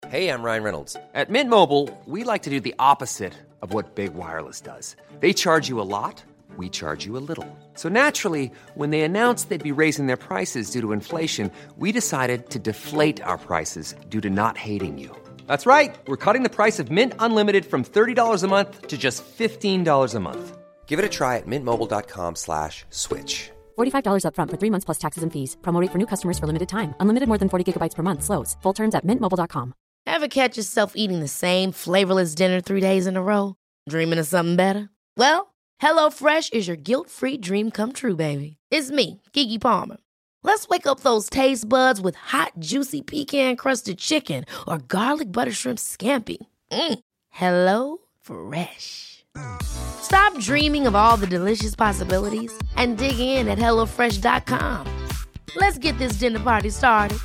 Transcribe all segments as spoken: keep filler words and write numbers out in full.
Hey, I'm Ryan Reynolds. At Mint Mobile, we like to do the opposite of what Big Wireless does. They charge you a lot, we charge you a little. So naturally, when they announced they'd be raising their prices due to inflation, we decided to deflate our prices due to not hating you. That's right. We're cutting the price of Mint Unlimited from thirty dollars a month to just fifteen dollars a month. Give it a try at mintmobile.com slash switch. forty-five dollars up front for three months plus taxes and fees. Promo rate for new customers for limited time. Unlimited more than forty gigabytes per month. Slows full terms at mint mobile dot com. Ever catch yourself eating the same flavorless dinner three days in a row? Dreaming of something better? Well, HelloFresh is your guilt-free dream come true, baby. It's me, Keke Palmer. Let's wake up those taste buds with hot, juicy pecan-crusted chicken or garlic butter shrimp scampi. Mm. Hello Fresh. Stop dreaming of all the delicious possibilities and dig in at hello fresh dot com. Let's get this dinner party started.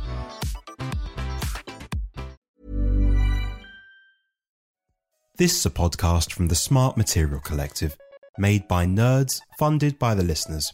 This is a podcast from the Smart Material Collective, made by nerds, funded by the listeners.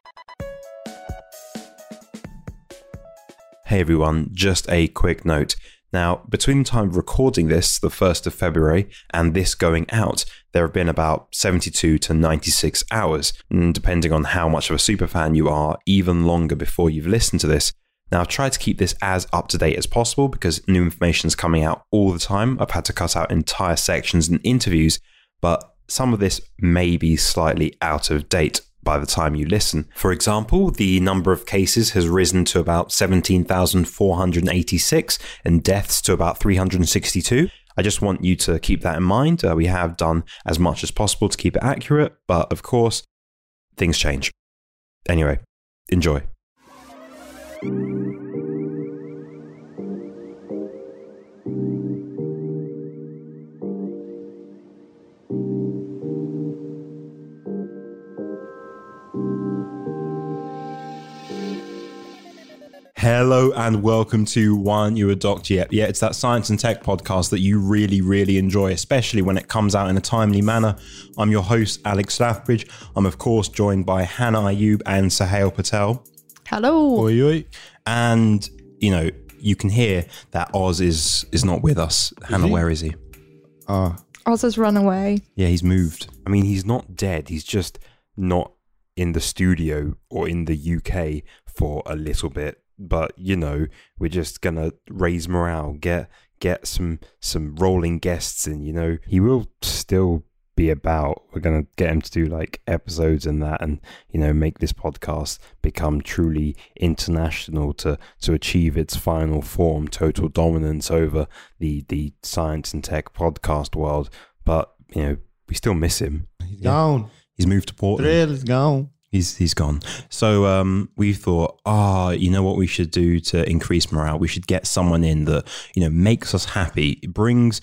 Hey everyone, just a quick note. Now, between the time of recording this, the first of February, and this going out, there have been about seventy-two to ninety-six hours, and depending on how much of a superfan you are, even longer before you've listened to this. Now, I've tried to keep this as up-to-date as possible because new information is coming out all the time. I've had to cut out entire sections and interviews, but some of this may be slightly out of date by the time you listen. For example, the number of cases has risen to about seventeen thousand four hundred eighty-six and deaths to about three hundred sixty-two. I just want you to keep that in mind. Uh, we have done as much as possible to keep it accurate, but of course, things change. Anyway, enjoy. Hello and welcome to Why Aren't You a Doctor Yet? Yeah, it's that science and tech podcast that you really, really enjoy, especially when it comes out in a timely manner. I'm your host, Alex Slathbridge. I'm, of course, joined by Hannah Ayub and Sahel Patel. Hello. Oi, oi. And, you know, you can hear that Oz is is not with us. Is Hannah, he? Where is he? Uh, Oz has run away. Yeah, he's moved. I mean, he's not dead. He's just not in the studio or in the U K for a little bit. But, you know, we're just going to raise morale, get get some some rolling guests in, you know. He will still be about. We're going to get him to do like episodes and that and, you know, make this podcast become truly international to, to achieve its final form, total dominance over the, the science and tech podcast world. But, you know, we still miss him. He's yeah. gone. He's moved to Portland. Thrill is gone. He's he's gone. So um, we thought, ah, oh, you know what we should do to increase morale? We should get someone in that, you know, makes us happy. It brings,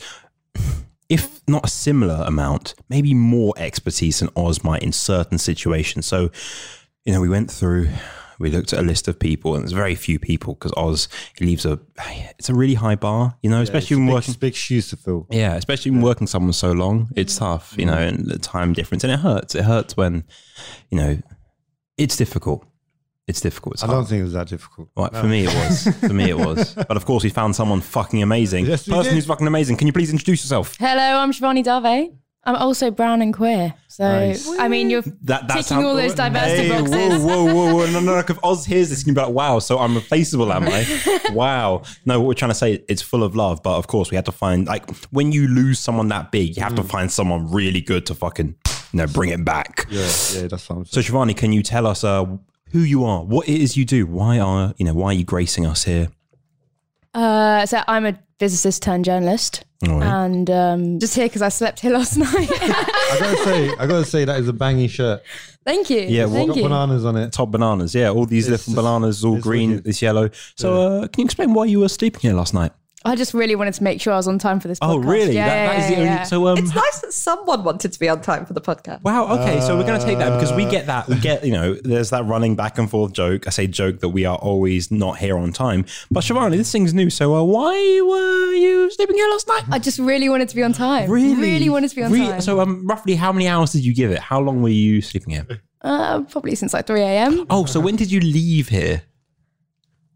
if not a similar amount, maybe more expertise than Oz might in certain situations. So, you know, we went through, we looked at a list of people, and there's very few people because Oz, he leaves a, it's a really high bar, you know, yeah, especially when big, working. Big shoes to fill. Yeah, especially when yeah. working someone so long, it's tough, you know, and the time difference, and it hurts. It hurts when, you know. It's difficult. It's difficult. It's I don't think it was that difficult. Right, no. For me it was. For me it was. But of course we found someone fucking amazing. Yes, we Person did. who's fucking amazing. Can you please introduce yourself? Hello, I'm Shivani Dave. I'm also brown and queer. So, Nice. I mean, you're That, that's ticking how- all those diversity hey, boxes. Whoa, whoa, whoa, whoa. No, no, no. If Oz hears this, he's going to be like, wow, so I'm replaceable, am I? Wow. No, what we're trying to say, it's full of love. But of course we had to find, like, when you lose someone that big, you have mm. to find someone really good to fucking, you know, bring it back. Yeah, yeah, that's what I'm So saying. Shivani, can you tell us uh, who you are, what it is you do? Why are, you know, why are you gracing us here? Uh, so I'm a physicist turned journalist. Oh, yeah. And um, just here because I slept here last night. I gotta say, I gotta say that is a banging shirt. Thank you. Yeah, well, Thank Got you. bananas on it. Top bananas, yeah. All these It's little just- bananas, all it's green, wicked. it's yellow. So uh, can you explain why you were sleeping here last night? I just really wanted to make sure I was on time for this podcast. Oh, really? Yeah, that, yeah, that is the yeah, only. yeah. So um, It's nice that someone wanted to be on time for the podcast. wow. Okay, so we're going to take that because we get that. We get, you know, there's that running back and forth joke. I say joke that we are always not here on time. But Shivani, this thing's new. So uh, why were you sleeping here last night? I just really wanted to be on time. Really, Really wanted to be on Really? time. So um, roughly how many hours did you give it? How long were you sleeping here? Uh, probably since like three a.m. Oh, so when did you leave here?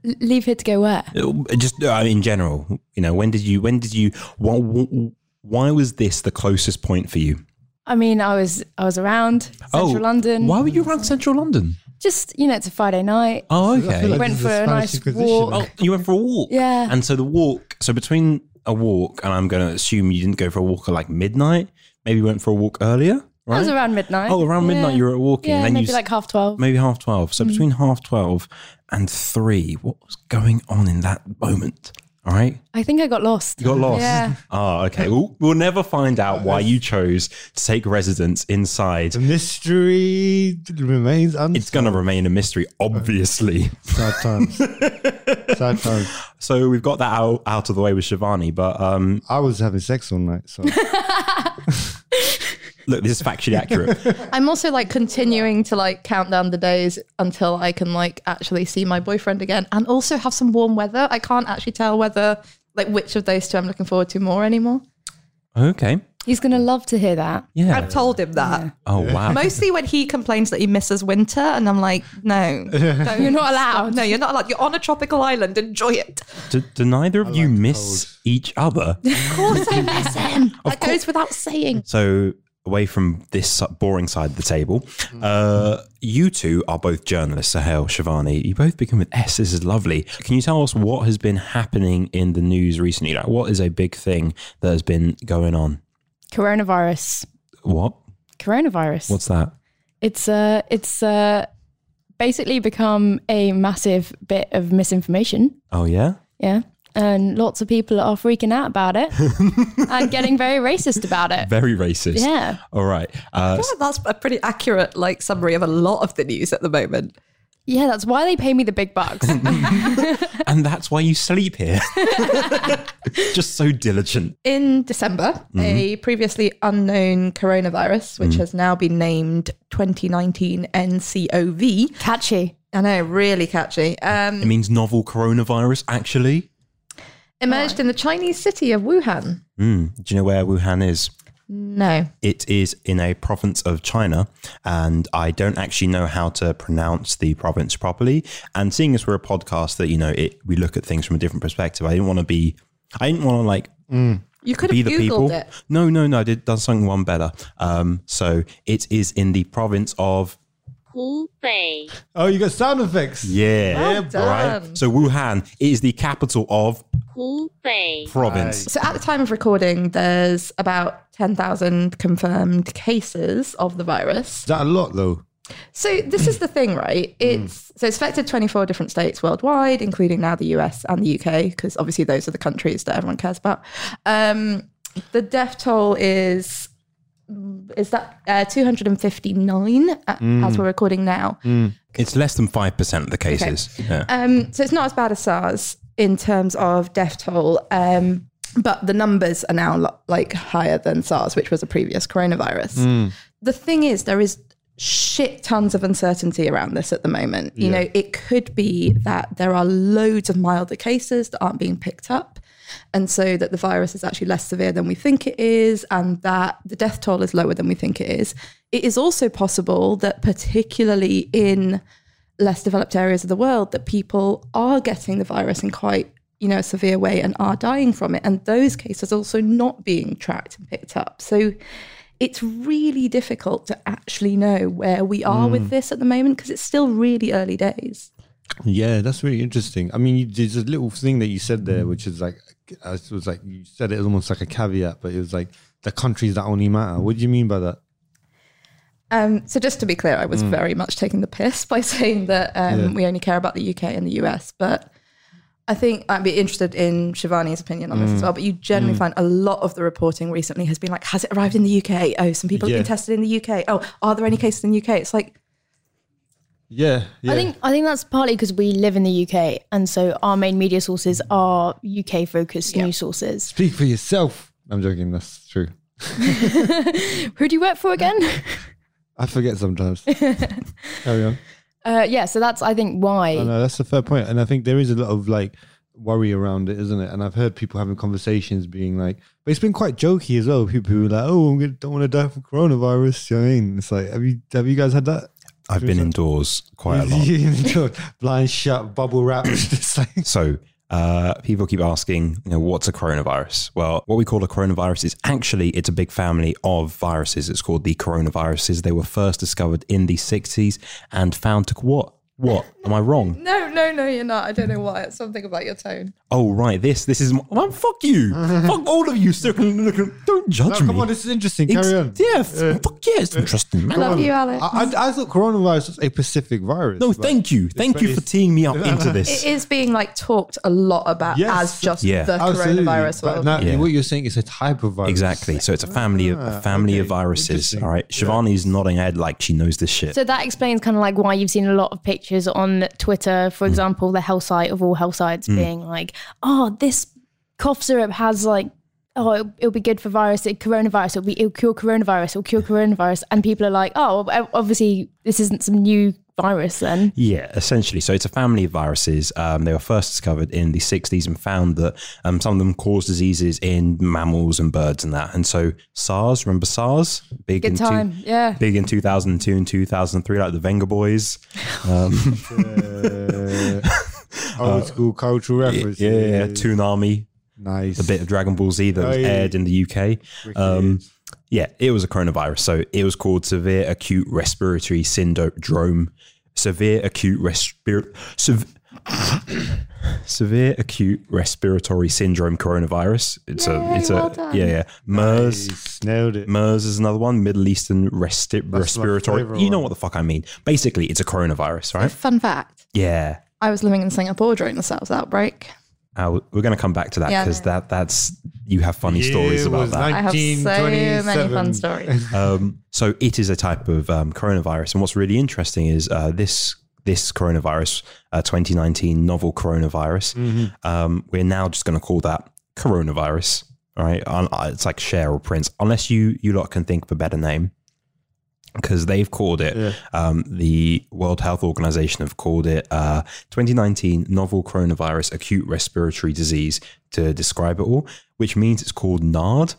leave here to go where? Uh, Just uh, in general, you know, when did you, when did you, why, why was this the closest point for you? I mean, I was I was around central oh, London. Why were you around central London? Just, you know, it's a Friday night. Oh, I okay. feel like Went this is for a Spanish nice Inquisition. walk. Oh, you went for a walk? Yeah. And so the walk, so between a walk, and I'm going to assume you didn't go for a walk at like midnight, maybe you went for a walk earlier, right? I was around midnight. Oh, around midnight you were at walking. Yeah, and then maybe you, s- like half twelve. Maybe half twelve. So between half twelve and three, what was going on in that moment? All right. I think I got lost. You got lost. Yeah. Oh, okay. We'll, we'll never find out why you chose to take residence inside. The mystery remains unsolved. It's going to remain a mystery, obviously. Sad times. Sad times. So we've got that out, out of the way with Shivani, but um, I was having sex all night, so look, this is factually accurate. I'm also like continuing to like count down the days until I can like actually see my boyfriend again and also have some warm weather. I can't actually tell whether like which of those two I'm looking forward to more anymore. Okay. He's going to love to hear that. Yeah. I've told him that. Oh, wow. Mostly when he complains that he misses winter and I'm like, no, don't, You're not allowed. No, you're not allowed. You're on a tropical island. Enjoy it. Do, do neither of you like miss each other? Of course I miss him. That goes without saying. So away from this boring side of the table, uh, you two are both journalists. Sahel, Shivani, you both begin with S. This is lovely. Can you tell us what has been happening in the news recently? Like, what is a big thing that has been going on? Coronavirus. What? Coronavirus. What's that? It's uh it's uh basically become a massive bit of misinformation. Oh, yeah? Yeah. And lots of people are freaking out about it and getting very racist about it. Very racist. Yeah. All right. Uh, I feel like that's a pretty accurate like summary of a lot of the news at the moment. Yeah, that's why they pay me the big bucks. and that's why you sleep here. Just so diligent. In December, Mm-hmm. a previously unknown coronavirus, which has now been named twenty nineteen N C O V. Catchy. I know, really catchy. Um, It means novel coronavirus, actually. emerged in the Chinese city of Wuhan. Mm. Do you know where Wuhan is? No. It is in a province of China, and I don't actually know how to pronounce the province properly. And seeing as we're a podcast that, you know, it, we look at things from a different perspective, I didn't want to be, I didn't want to like You could be have the Googled people. it. No, no, no, I did done something one better. Um, so it is in the province of, Hubei. oh, you got sound effects. yeah, Well right. done. So Wuhan is the capital of Hubei. province. So at the time of recording, there's about ten thousand confirmed cases of the virus. Is that a lot though? So this is the thing, right? It's so it's affected twenty-four different states worldwide, including now the U S and the U K, because obviously those are the countries that everyone cares about. Um, the death toll is is that uh, two hundred fifty-nine at, as we're recording now. It's less than five percent of the cases. Yeah. Um, so it's not as bad as SARS in terms of death toll, um, but the numbers are now lo- like higher than SARS, which was a previous coronavirus. The thing is, there is shit tons of uncertainty around this at the moment. You know, it could be that there are loads of milder cases that aren't being picked up, and so that the virus is actually less severe than we think it is, and that the death toll is lower than we think it is. It is also possible that particularly in less developed areas of the world, that people are getting the virus in quite, you know, a severe way and are dying from it. And those cases also not being tracked and picked up. So it's really difficult to actually know where we are with this at the moment, because it's still really early days. Yeah, that's really interesting. I mean, you, there's a little thing that you said there, which is like, it was like you said it almost like a caveat, but it was like the countries that only matter. What do you mean by that? Um, so just to be clear, I was very much taking the piss by saying that um, Yeah. we only care about the U K and the U S. But I think I'd be interested in Shivani's opinion on this as well. But you generally find a lot of the reporting recently has been like, has it arrived in the U K? Oh, some people Yeah. have been tested in the U K. Oh, are there any cases in the U K? It's like, Yeah, yeah. I think I think that's partly because we live in the U K, and so our main media sources are U K focused Yeah. news sources. Speak for yourself. I'm joking. That's true. Who do you work for again? I forget sometimes. Carry on. Uh, yeah, so that's I think why. Oh, no, that's a fair point. And I think there is a lot of like worry around it, isn't it? And I've heard people having conversations being like, but it's been quite jokey as well. People who are like, oh, I don't want to die from coronavirus. You know what I mean? It's like, have you have you guys had that? I've been indoors quite a lot. Blind shut, bubble wrap. Just like- So uh, people keep asking, you know, what's a coronavirus? Well, what we call a coronavirus is actually, it's a big family of viruses. It's called the coronaviruses. They were first discovered in the sixties and found to what? What? Am I wrong? No, no, no, you're not. I don't know why. It's something about your tone. Oh, right. This, this is, well, fuck you. Fuck all of you. Don't judge No, me. come on, this is interesting. Carry It's- on. Yeah, f- fuck yeah, it's interesting, man. Love you, Alex. I, I, I thought coronavirus was a Pacific virus. No, Like, thank you. Thank you for teeing me up into this. It is being like talked a lot about Yes. as just Yeah. the Absolutely. coronavirus. But Well, now, Yeah. what you're saying is a type of virus. Exactly. So it's a family of a family of okay. viruses. Interesting. All right. Shivani's nodding her head like she knows this shit. So that explains kind of like why you've seen a lot of pictures on Twitter, for example, the health site of all health sites being like, oh, this cough syrup has like, oh, it'll, it'll be good for virus, it, coronavirus, it'll be, it'll cure coronavirus, it'll cure coronavirus. And people are like, oh, well, obviously this isn't some new virus then. Yeah, essentially. So it's a family of viruses. Um, they were first discovered in the sixties and found that um, some of them cause diseases in mammals and birds and that. And so SARS, remember SARS? Big Good in two- time, yeah. Big in two thousand two and two thousand three, like the Venga Boys. Um, Uh, old school cultural reference. yeah, yeah, Toonami, Nice. the bit of Dragon Ball Z that was Oh, yeah. aired in the U K. Um, yeah, it was a coronavirus. So it was called severe acute respiratory syndrome. Severe acute respir- sev- severe acute respiratory syndrome coronavirus. It's Yay, a it's well a done. yeah yeah MERS. Nice. Nailed it. MERS is another one, Middle Eastern resti- my respiratory. favourite You know one. what the fuck I mean. Basically, it's a coronavirus, right? fun fact. Yeah. I was living in Singapore during the SARS outbreak. Uh, we're going to come back to that Yeah, because no. that that's you have funny Yeah, stories it about was that. I have so many nineteen fun twenty-seven. stories. Um, so it is a type of um, coronavirus, and what's really interesting is uh, this this coronavirus, uh, twenty nineteen novel coronavirus. Um, we're now just going to call that coronavirus. All right, Un- uh, it's like Cher or Prince, unless you you lot can think of a better name, because they've called it. Yeah. Um, the World Health Organization have called it uh, twenty nineteen novel coronavirus acute respiratory disease to describe it all, which means it's called NARD.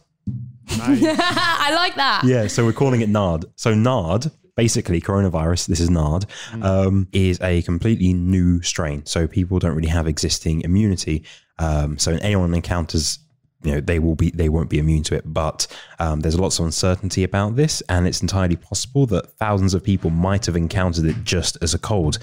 I like that. Yeah, so we're calling it NARD. So NARD, basically coronavirus, this is NARD, um, is a completely new strain. So people don't really have existing immunity. Um, so anyone encounters, you know, they will be, they won't be immune to it. But um, there's lots of uncertainty about this, and it's entirely possible that thousands of people might have encountered it just as a cold.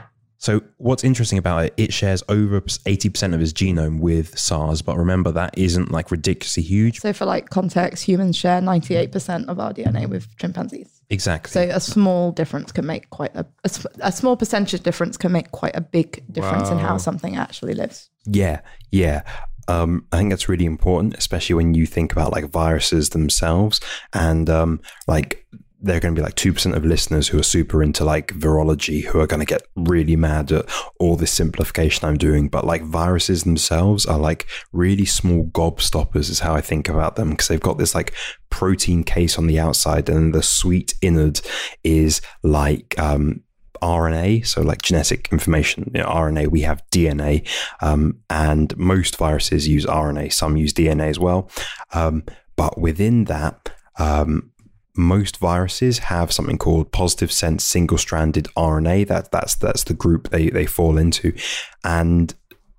So what's interesting about it, it shares over eighty percent of its genome with SARS, but remember that isn't like ridiculously huge. So for like context, humans share ninety-eight percent of our D N A with chimpanzees. Exactly. So a small difference can make quite a, a, sm- a small percentage difference can make quite a big difference in how something actually lives. Yeah, yeah. Um, I think that's really important, especially when you think about like viruses themselves. And um, like there are going to be like two percent of listeners who are super into like virology who are going to get really mad at all this simplification I'm doing. But like viruses themselves are like really small gobstoppers is how I think about them, because they've got this like protein case on the outside, and the sweet innard is like um, R N A, so like genetic information. You know, R N A, we have D N A, um, and most viruses use R N A. Some use D N A as well. Um, but within that, um, most viruses have something called positive sense single-stranded R N A. That that's that's the group they they fall into, and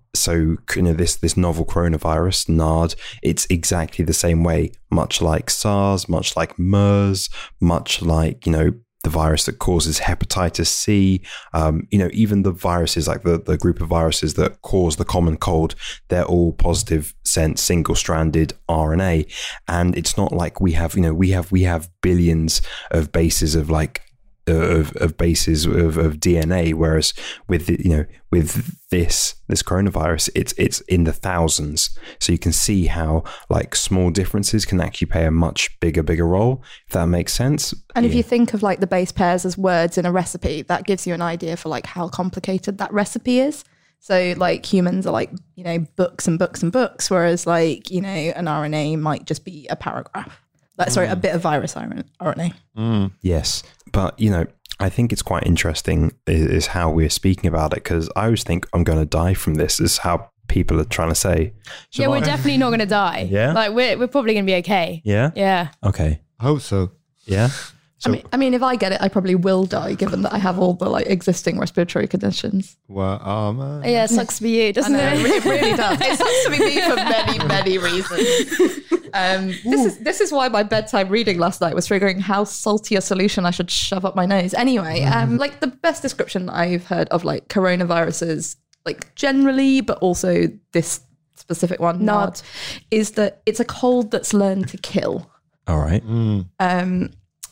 so you know this this novel coronavirus NARD, it's exactly the same way, much like SARS, much like MERS, much like you know the virus that causes hepatitis C, um, you know, even the viruses, like the, the group of viruses that cause the common cold, they're all positive sense single-stranded R N A. And it's not like we have, you know, we have we have billions of bases of like of of bases of, of D N A, whereas with the, you know with this this coronavirus, it's it's in the thousands. So you can see how like small differences can actually play a much bigger bigger role, if that makes sense. And if Yeah. you think of like the base pairs as words in a recipe, that gives you an idea for like how complicated that recipe is. So like humans are like, you know, books and books and books, whereas like, you know, an R N A might just be a paragraph. Like, sorry, a bit of virus R N A. Yes, but you know, I think it's quite interesting is, is how we're speaking about it, because I always think I'm going to die from this. Is how people are trying to say. Yeah, we're definitely not going to die. Yeah? Like we're, we're probably going to be okay. Yeah. Yeah. Okay. I hope so. Yeah. I mean, I mean, if I get it, I probably will die, given that I have all the like existing respiratory conditions. Well, oh man. Yeah, it sucks for you, doesn't I know, it? it really does. It sucks to be me for many, many reasons. Um, this is this is why my bedtime reading last night was figuring how salty a solution I should shove up my nose. Anyway, um, like the best description I've heard of like coronaviruses, like generally, but also this specific one, Nod, is that it's a cold that's learned to kill. All right. Um,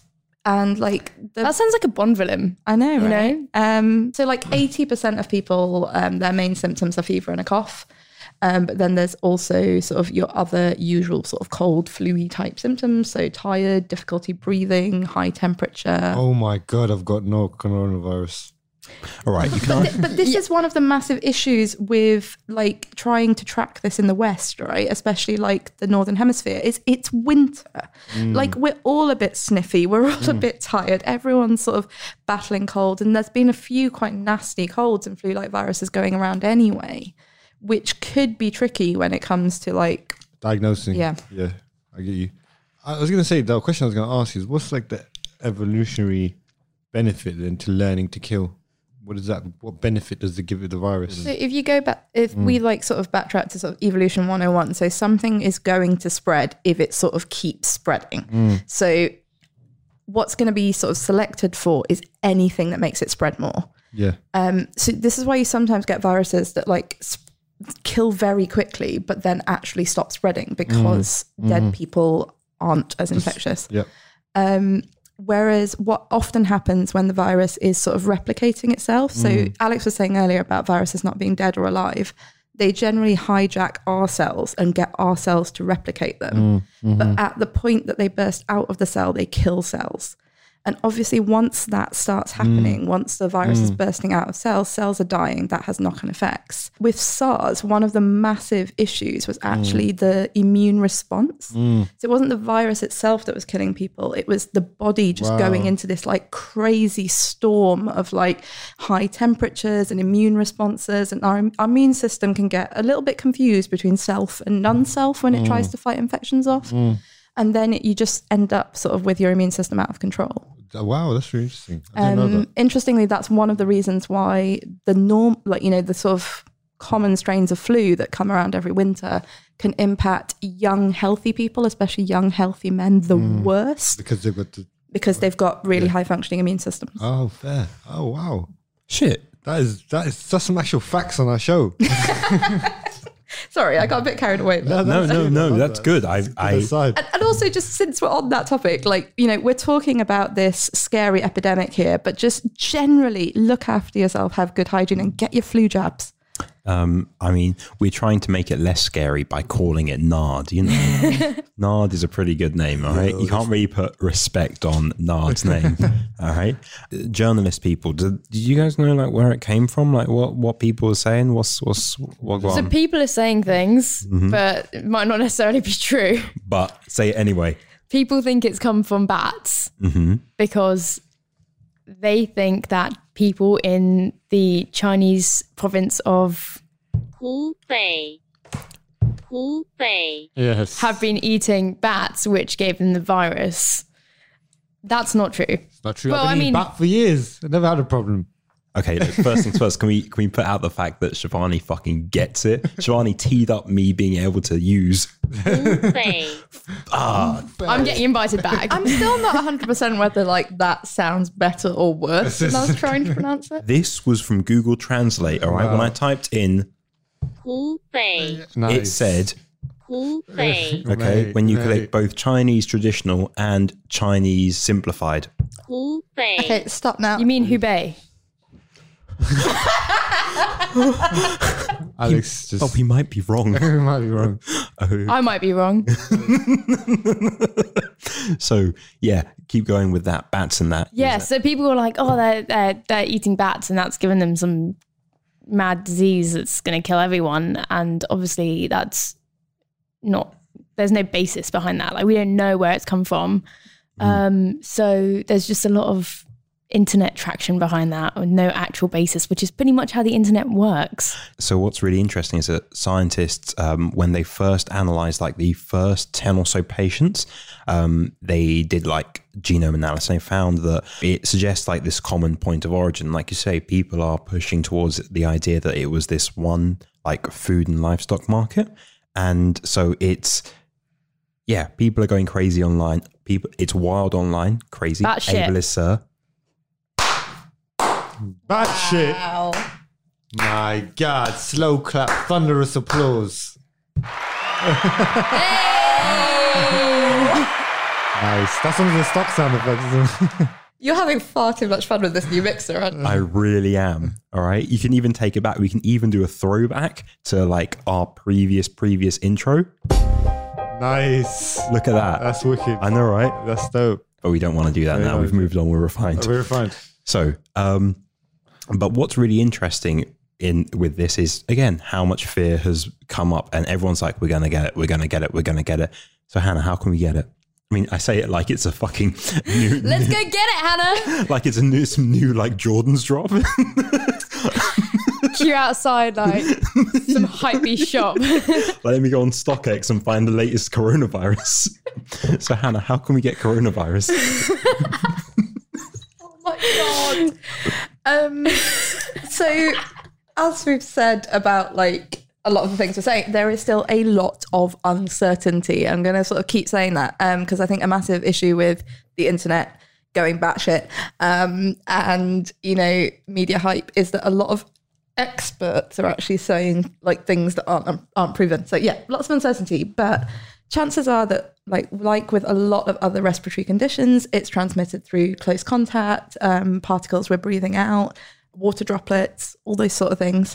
and like the, That sounds like a Bond villain. I know, You right? know? Um, so like eighty percent of people, um, their main symptoms are fever and a cough. Um, but then there's also sort of your other usual sort of cold, flu-y type symptoms. So tired, difficulty breathing, high temperature. Oh my God, I've got no coronavirus. All right. You But, can't. th- but this is one of the massive issues with like trying to track this in the West, right? Especially like the Northern Hemisphere, is it's winter. Like we're all a bit sniffy. We're all a bit tired. Everyone's sort of battling cold. And there's been a few quite nasty colds and flu-like viruses going around anyway, which could be tricky when it comes to like, Diagnosing. Yeah. Yeah, I get you. I was going to say, the question I was going to ask is, what's like the evolutionary benefit then to learning to kill? What is that? What benefit does it give it the virus? so if you go back, if we like sort of backtrack to sort of evolution one oh one, so something is going to spread if it sort of keeps spreading. So what's going to be sort of selected for is anything that makes it spread more. Yeah. Um, so this is why you sometimes get viruses that like sp- kill very quickly, but then actually stop spreading because dead people aren't as infectious. Yeah. Um, whereas what often happens when the virus is sort of replicating itself, so Alex was saying earlier about viruses not being dead or alive, they generally hijack our cells and get our cells to replicate them. But at the point that they burst out of the cell, they kill cells. And obviously once that starts happening, once the virus is bursting out of cells, cells are dying. That has knock-on effects. With SARS, one of the massive issues was actually the immune response. So it wasn't the virus itself that was killing people. It was the body just Wow. going into this like crazy storm of like high temperatures and immune responses. And our, our immune system can get a little bit confused between self and non-self when it tries to fight infections off. And then you just end up sort of with your immune system out of control. Oh, wow, that's really interesting. I didn't know Um, that. interestingly, that's one of the reasons why the norm, like, you know, the sort of common strains of flu that come around every winter can impact young, healthy people, especially young, healthy men, the worst Because they've got the. because they've got really high functioning immune systems. Oh, fair. Oh, wow. Shit. That is that is that's some actual facts on our show. Sorry, I got a bit carried away. there. No, no, no. That's good. I, I, Aside. And, and also, just since we're on that topic, like, you know, we're talking about this scary epidemic here, but just generally look after yourself, have good hygiene, and get your flu jabs. um, I mean, we're trying to make it less scary by calling it Nard. You know, Nard is a pretty good name. All right, you can't really put respect on Nard's name. All right, journalist people. Did, did you guys know like where it came from? Like what what people are saying? What's what's what? So people are saying things, but it might not necessarily be true. But say it anyway. People think it's come from bats because they think that people in the Chinese province of Hubei, Hubei, Yes. have been eating bats, which gave them the virus. That's not true. Not true. Well, I've been I eating mean- bat for years. I never had a problem. Okay, look, first things first, can we can we put out the fact that Shivani fucking gets it? Shivani teed up me being able to use. Hubei, I'm getting invited back. I'm still not one hundred percent whether like that sounds better or worse than I was trying to pronounce it. This was from Google Translate, all right? When I typed in, Hubei, Nice. it said, Hubei, okay, Mate, when you mate. click both Chinese traditional and Chinese simplified. Hubei, Okay, stop now. You mean Hubei? Alex just. Oh, we might be wrong. we might be wrong. I might be wrong. So, yeah, keep going with that. Bats and that. Yeah, so people were like, oh, they're, they're, they're eating bats and that's given them some mad disease that's going to kill everyone. And obviously that's not, there's no basis behind that. Like we don't know where it's come from. Um, so there's just a lot of internet traction behind that or no actual basis, which is pretty much how the internet works. So what's really interesting is that scientists, um, when they first analyzed like the first ten or so patients, um, they did like genome analysis and they found that it suggests like this common point of origin. Like you say, people are pushing towards the idea that it was this one like food and livestock market. And so it's, yeah, people are going crazy online. People, it's wild online, crazy. That shit. Ableist, sir. Bad shit. Wow. My God. Slow clap. Thunderous applause. Nice. That's one of the stock sound effects. You're having far too much fun with this new mixer, aren't you? I really am. All right. You can even take it back. We can even do a throwback to like our previous, previous intro. Nice. Look at that. That's wicked. I know, right? That's dope. But we don't want to do that We now. don't We've do moved on. We're refined. We're fine. So, um, but what's really interesting in with this is, again, how much fear has come up and everyone's like, we're going to get it. We're going to get it. We're going to get it. So Hannah, how can we get it? I mean, I say it like it's a fucking new, Let's new- go get it, Hannah. like it's a new, some new like Jordan's drop. You're outside like some hypebeast shop. Let me go on StockX and find the latest coronavirus. So Hannah, how can we get coronavirus? Oh my God. Um, so, as we've said about like a lot of the things we're saying, there is still a lot of uncertainty. I'm going to sort of keep saying that because um, I think a massive issue with the internet going batshit um, and, you know, media hype is that a lot of experts are actually saying like things that aren't aren't proven. So yeah, lots of uncertainty, but chances are that like like with a lot of other respiratory conditions, it's transmitted through close contact, um, particles we're breathing out, water droplets, all those sort of things.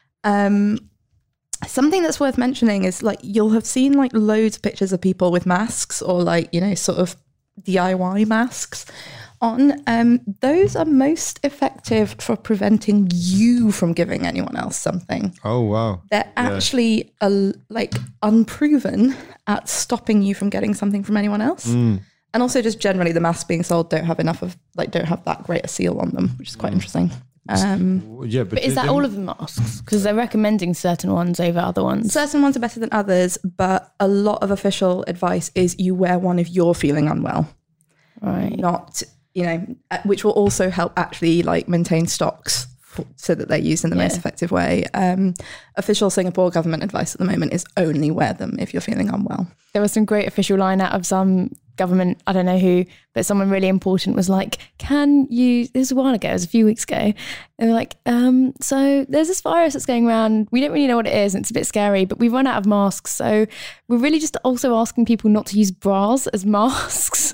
Um, something that's worth mentioning is like you'll have seen like loads of pictures of people with masks or like, you know, sort of D I Y masks on. Um, those are most effective for preventing you from giving anyone else something. Oh, wow. They're Yeah. actually uh, like unproven at stopping you from getting something from anyone else. Mm. And also just generally the masks being sold don't have enough of like don't have that great a seal on them, which is quite interesting. Um, Yeah, but, But is that all of the masks? Because they're recommending certain ones over other ones. certain ones are better than others, but a lot of official advice is you wear one if you're feeling unwell. Right. Not, you know, uh, which will also help actually like maintain stocks f- so that they're used in the most Yeah. effective way. Um, official Singapore government advice at the moment is only wear them if you're feeling unwell. There was some great official line out of some government, I don't know who, but someone really important was like, can you, this was a while ago, it was a few weeks ago, they were like, um, so there's this virus that's going around, we don't really know what it is, and it's a bit scary, but we've run out of masks, so we're really just also asking people not to use bras as masks.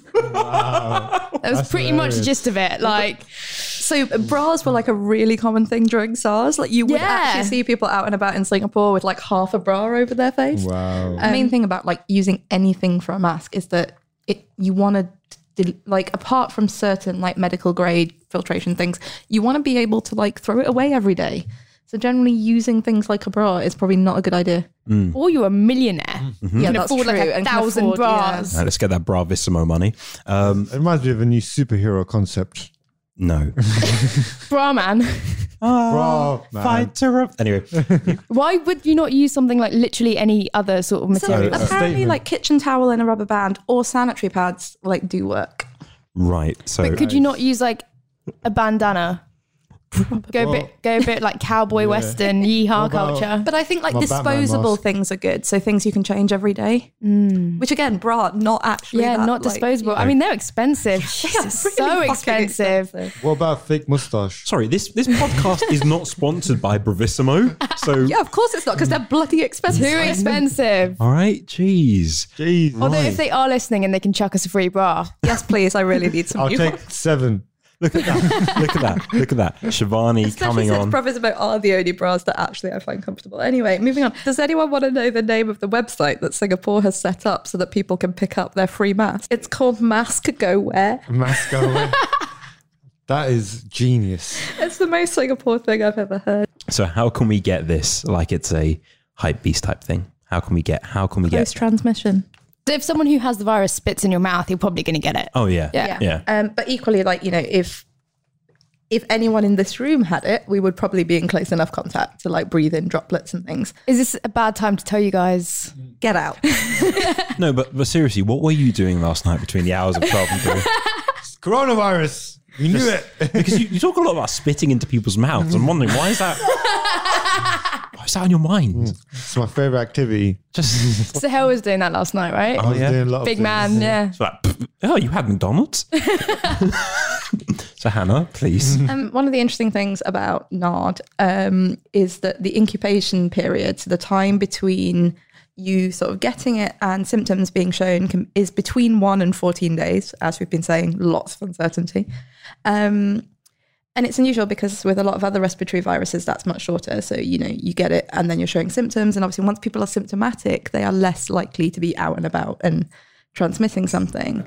Wow. That was That's pretty much the hilarious. gist of it, like, So bras were like a really common thing during SARS. Like you would Yeah. actually see people out and about in Singapore with like half a bra over their face. Wow. The main thing about like using anything for a mask is that it you want to like apart from certain like medical grade filtration things, you want to be able to like throw it away every day. So generally using things like a bra is probably not a good idea. or you're a millionaire. Yeah, You can that's afford like true, a and can thousand afford- bras. Now, let's get that Bravissimo money. Um, It reminds me of a new superhero concept. no. Bra man. Bra, man. Fighter up. Anyway, Why would you not use something like literally any other sort of So material? a apparently statement. like kitchen towel and a rubber band or sanitary pads like do work. right. So But could you not use like a bandana? Go a Well- bit, go a bit like cowboy western yeehaw What about- culture. But I think like My Batman disposable mask. things are good. So things you can change every day. Which again, bra, not actually. Yeah, that, not like- disposable. I mean, they're expensive. Jesus, really so fucking expensive. expensive. What about fake mustache? sorry, this this podcast is not sponsored by Bravissimo. So Yeah, of course it's not because they're bloody expensive. Too expensive. all right, jeez. Jeez. Although Right. if they are listening and they can chuck us a free bra, Yes, please. I really need some I'll new take ones. seven. Look at that. Look at that. Look at that. Shivani Especially coming since on. Bravissimo are the only bras that actually I find comfortable. Anyway, moving on. Does anyone want to know the name of the website that Singapore has set up so that people can pick up their free mask? It's called Mask Go Wear. Mask away. That is genius. It's the most Singapore thing I've ever heard. So how can we get this like it's a hype beast type thing? How can we get? How can we Close get? transmission. so if someone who has the virus spits in your mouth, you're probably going to get it. Oh yeah. Yeah. Yeah. Um, but equally, like, you know, if if anyone in this room had it, we would probably be in close enough contact to like breathe in droplets and things. Is this a bad time to tell you guys? Get out. No, but, but seriously, what were you doing last night between the hours of twelve and three? Coronavirus. You knew it. Because you, you talk a lot about spitting into people's mouths. I'm wondering, why is that? Why is that on your mind? It's my favorite activity. Just Sahel was doing that last night, right? I was yeah? doing a lot of Big things. man, yeah. it's like, oh, you had McDonald's? So Hannah, please. Um, one of the interesting things about N A D um, is that the incubation period, so the time between you sort of getting it and symptoms being shown can, is between one and fourteen days, as we've been saying, lots of uncertainty. Um, and it's unusual because with a lot of other respiratory viruses, that's much shorter. So, you know, you get it and then you're showing symptoms. And obviously once people are symptomatic, they are less likely to be out and about and transmitting something.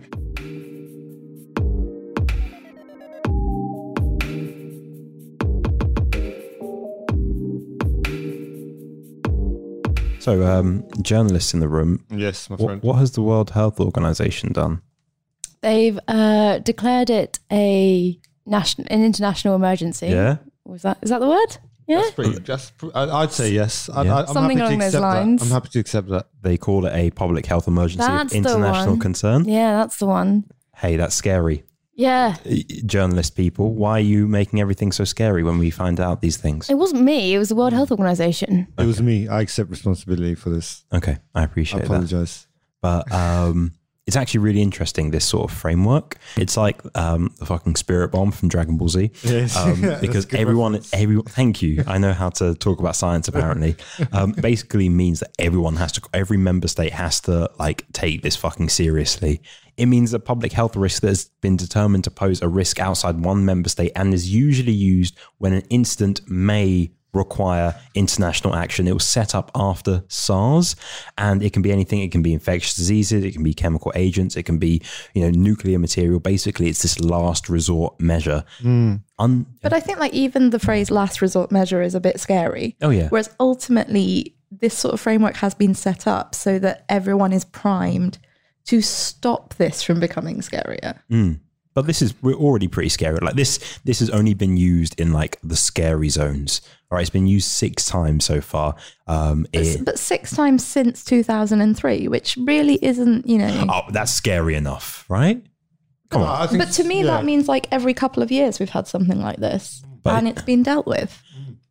So, um, journalists in the room, Yes, my what, friend. what has the World Health Organization done? They've uh, declared it a national, an international emergency. Yeah? Was that is that the word? Yeah. That's pretty. That's, pr- I- I'd say yes. I, Yeah. I, I'm Something happy along to those accept lines. That. I'm happy to accept that. They call it a public health emergency That's of the international one. concern. Yeah, that's the one. Hey, that's scary. Yeah. Uh, Journalist people, why are you making everything so scary when we find out these things? It wasn't me. It was the World Health Organization. It was me. I accept responsibility for this. Okay, I I appreciate that. apologize. But um, it's actually really interesting, this sort of framework. It's like um, the fucking spirit bomb from Dragon Ball Z. Yes. Um, That's because a good everyone, reference. everyone, thank you. I know how to talk about science apparently. Um, basically means that everyone has to, every member state has to like take this fucking seriously. It means a public health risk that has been determined to pose a risk outside one member state and is usually used when an incident may require international action. It was set up after SARS, and it can be anything. It can be infectious diseases, it can be chemical agents, it can be, you know, nuclear material. Basically, it's this last resort measure. Un- But I think like even the phrase last resort measure is a bit scary. Oh, yeah. Whereas ultimately this sort of framework has been set up so that everyone is primed to stop this from becoming scarier. But this is, we're already pretty scary. Like this, this has only been used in like the scary zones. All right, it's been used six times so far. Um, it, But six times since two thousand three, which really isn't, you know. oh, that's scary enough, right? Come on. I think But to me, yeah. that means like every couple of years we've had something like this But- and it's been dealt with.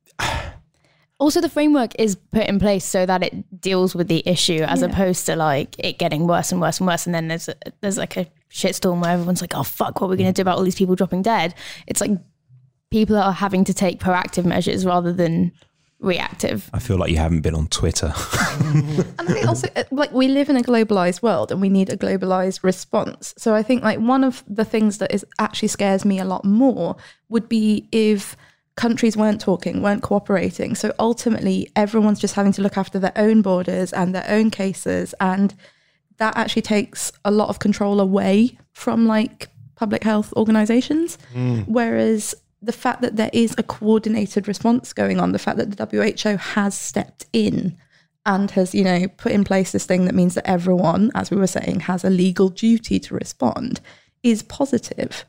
Also, the framework is put in place so that it deals with the issue as opposed to like it getting worse and worse and worse. And then there's a, there's like a shitstorm where everyone's like, oh, fuck, what are we going to do about all these people dropping dead? It's like people are having to take proactive measures rather than reactive. I feel like you haven't been on Twitter. And I think also, uh, like, we live in a globalized world and we need a globalized response. So I think, like, one of the things that is actually scares me a lot more would be if countries weren't talking, weren't cooperating. So ultimately, everyone's just having to look after their own borders and their own cases. And that actually takes a lot of control away from, like, public health organizations. Whereas the fact that there is a coordinated response going on, the fact that the W H O has stepped in and has, you know, put in place this thing that means that everyone, as we were saying, has a legal duty to respond, is positive.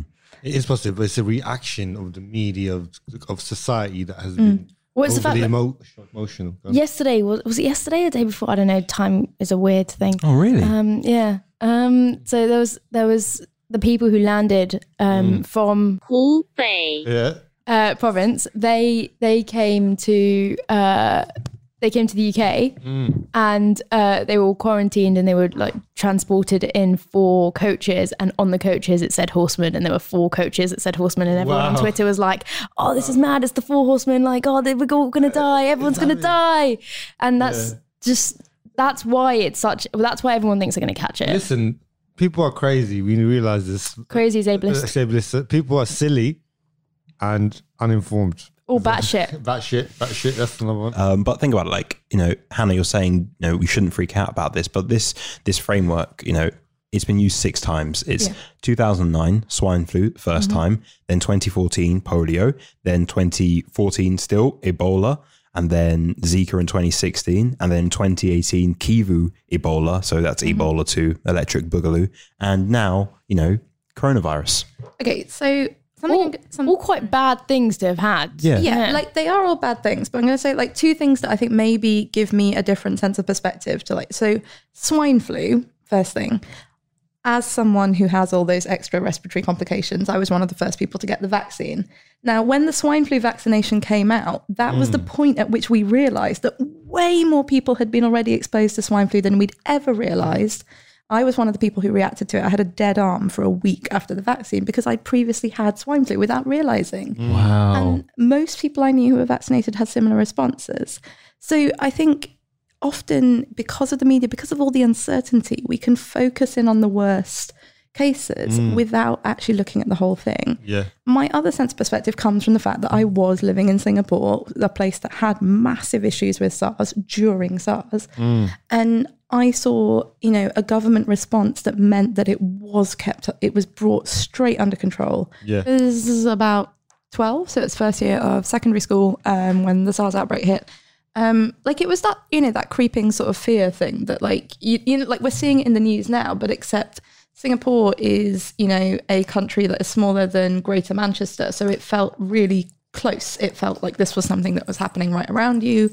It is positive, but it's a reaction of the media, of, of society that has been Well, it's the fact overly that- emo- emotional. Go on. Yesterday, was, was it yesterday or the day before? I don't know. Time is a weird thing. Oh, really? Um, yeah. Um, so there was there was the people who landed um, from Hubei, Yeah. uh, province. They they came to uh, they came to the U K and uh, they were all quarantined and they were like transported in four coaches, and on the coaches it said Horsemen, and there were four coaches that said Horsemen, and everyone on Wow. Twitter was like, "Oh, this is mad! It's the four Horsemen! Like, oh, they- we're all gonna die! Everyone's gonna die!" And that's just that's why it's such. Well, that's why everyone thinks they're gonna catch it. Listen, people are crazy. We realize this. Crazy is ableist. Uh, ableist. People are silly and uninformed. All batshit. Batshit, batshit. That's another one. Um, but think about it, like, you know, Hannah, you're saying, you know, we shouldn't freak out about this, but this this framework, you know, it's been used six times. It's Yeah. two thousand nine, swine flu, first time, then twenty fourteen, polio, then twenty fourteen, still Ebola, and then Zika in twenty sixteen, and then twenty eighteen, Kivu Ebola, so that's Ebola two, electric boogaloo, and now, you know, coronavirus. Okay, so Something, all, some, all quite bad things to have had. Yeah. yeah, like they are all bad things, but I'm going to say like two things that I think maybe give me a different sense of perspective to like, so swine flu, first thing, as someone who has all those extra respiratory complications, I was one of the first people to get the vaccine. Now, when the swine flu vaccination came out, that mm. was the point at which we realized that way more people had been already exposed to swine flu than we'd ever realized. I was one of the people who reacted to it. I had a dead arm for a week after the vaccine because I'd previously had swine flu without realizing. Wow. And most people I knew who were vaccinated had similar responses. So I think often because of the media, because of all the uncertainty, we can focus in on the worst cases mm. without actually looking at the whole thing. Yeah. My other sense of perspective comes from the fact that I was living in Singapore, a place that had massive issues with SARS during SARS. Mm. And I saw, you know, a government response that meant that it was kept, it was brought straight under control. Yeah. This is about twelve, so it's first year of secondary school um, when the SARS outbreak hit. Um, like it was that, you know, that creeping sort of fear thing that like, you, you know, like we're seeing it in the news now, but except Singapore is, you know, a country that is smaller than Greater Manchester. So it felt really close. It felt like this was something that was happening right around you.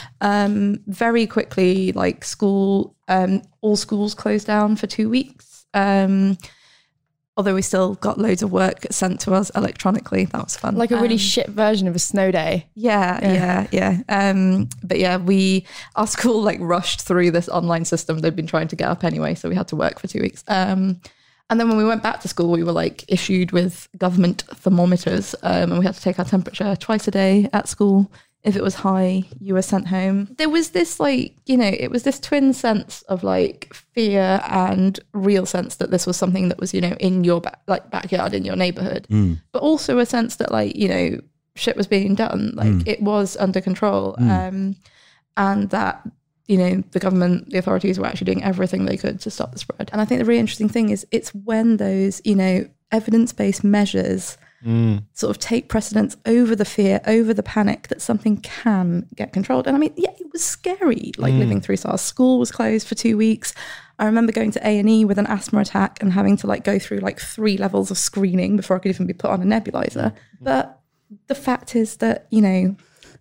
Um, very quickly, like school, um, all schools closed down for two weeks. Um, although we still got loads of work sent to us electronically. That was fun. Like a really um, shit version of a snow day. Yeah, yeah, yeah. yeah. Um, but yeah, we, our school like rushed through this online system they'd been trying to get up anyway. So we had to work for two weeks. Um, and then when we went back to school, we were like issued with government thermometers um, and we had to take our temperature twice a day at school. If it was high, you were sent home. There was this like, you know, it was this twin sense of like fear and real sense that this was something that was, you know, in your back, like backyard, in your neighborhood, mm. but also a sense that like, you know, shit was being done, like mm. it was under control. Mm. Um, and that, you know, the government, the authorities were actually doing everything they could to stop the spread. And I think the really interesting thing is it's when those, you know, evidence-based measures Mm. sort of take precedence over the fear, over the panic that something can get controlled. And I mean, yeah, it was scary, like mm. living through SARS. School was closed for two weeks. I remember going to A and E with an asthma attack and having to like go through like three levels of screening before I could even be put on a nebulizer. Mm. But the fact is that, you know,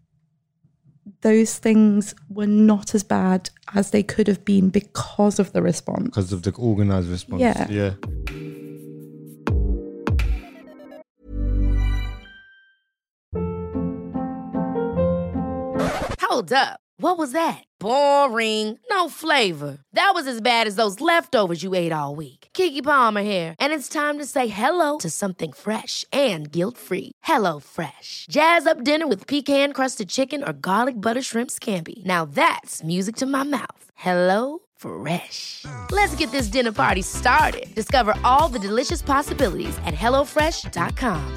those things were not as bad as they could have been because of the response. Because of the organized response. Yeah. Yeah. Hold up. What was that? Boring. No flavor. That was as bad as those leftovers you ate all week. Keke Palmer here. And it's time to say hello to something fresh and guilt-free. Hello Fresh. Jazz up dinner with pecan-crusted chicken or garlic butter shrimp scampi. Now that's music to my mouth. Hello Fresh. Let's get this dinner party started. Discover all the delicious possibilities at hello fresh dot com.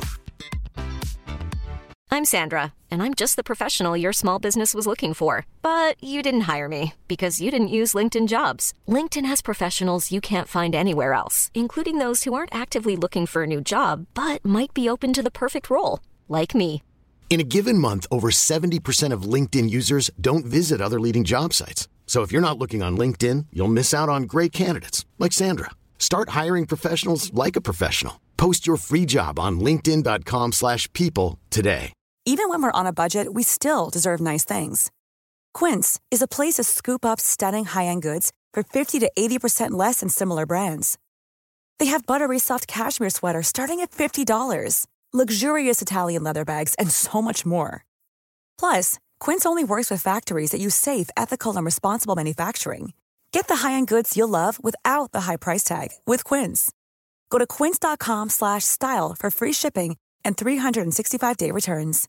I'm Sandra, and I'm just the professional your small business was looking for. But you didn't hire me because you didn't use LinkedIn Jobs. LinkedIn has professionals you can't find anywhere else, including those who aren't actively looking for a new job, but might be open to the perfect role, like me. In a given month, over seventy percent of LinkedIn users don't visit other leading job sites. So if you're not looking on LinkedIn, you'll miss out on great candidates, like Sandra. Start hiring professionals like a professional. Post your free job on linkedin dot com slash people today. Even when we're on a budget, we still deserve nice things. Quince is a place to scoop up stunning high-end goods for fifty to eighty percent less than similar brands. They have buttery soft cashmere sweaters starting at fifty dollars, luxurious Italian leather bags, and so much more. Plus, Quince only works with factories that use safe, ethical, and responsible manufacturing. Get the high-end goods you'll love without the high price tag with Quince. Go to quince dot com slash style for free shipping and three sixty-five day returns.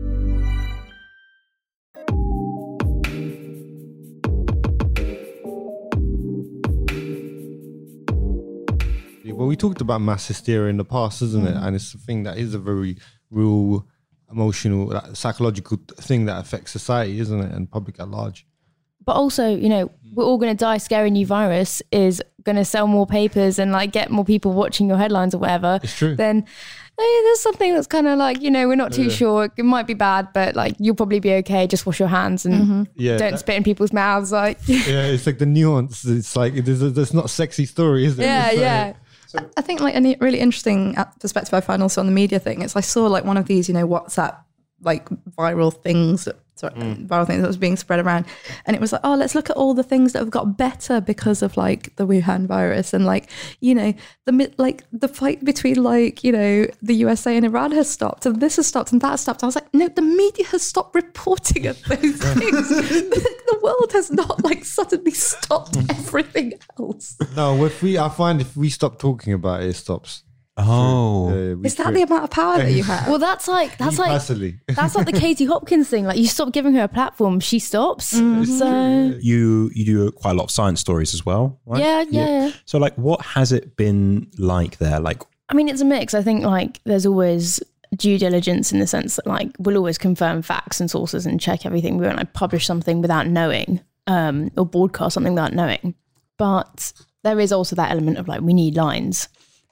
Well, we talked about mass hysteria in the past, isn't it? And it's a thing that is a very real, emotional, like, psychological thing that affects society, isn't it? And public at large. But also, you know, we're all going to die. Scary new virus is going to sell more papers and like get more people watching your headlines or whatever. It's true. Then hey, there's something that's kind of like, you know, we're not too Yeah. sure. It might be bad, but like you'll probably be okay. Just wash your hands and Mm-hmm. Yeah, don't that- spit in people's mouths. Like, Yeah, it's like the nuance. It's like there's, a, there's not a sexy story, is it? yeah, It's like- yeah. I think like a really interesting perspective I find also on the media thing is I saw like one of these, you know, WhatsApp like viral things, that, sorry, mm. viral things that was being spread around, and it was like, oh, let's look at all the things that have got better because of like the Wuhan virus, and like, you know, the like the fight between like, you know, the U S A and Iran has stopped, and this has stopped, and that has stopped. I was like, no, the media has stopped reporting of those things. the, the world has not like suddenly stopped everything else. No, if we, I find if we stop talking about it, it stops. Oh, uh, is that the amount of power that you have? Well, that's like that's like personally. that's like the Katie Hopkins thing. Like you stop giving her a platform, she stops. Mm-hmm. So you you do quite a lot of science stories as well, right? Yeah, yeah, yeah. So like, what has it been like there? Like, I mean, it's a mix. I think like there's always due diligence in the sense that like we'll always confirm facts and sources and check everything. We won't like publish something without knowing, um, or broadcast something without knowing. But there is also that element of like we need lines.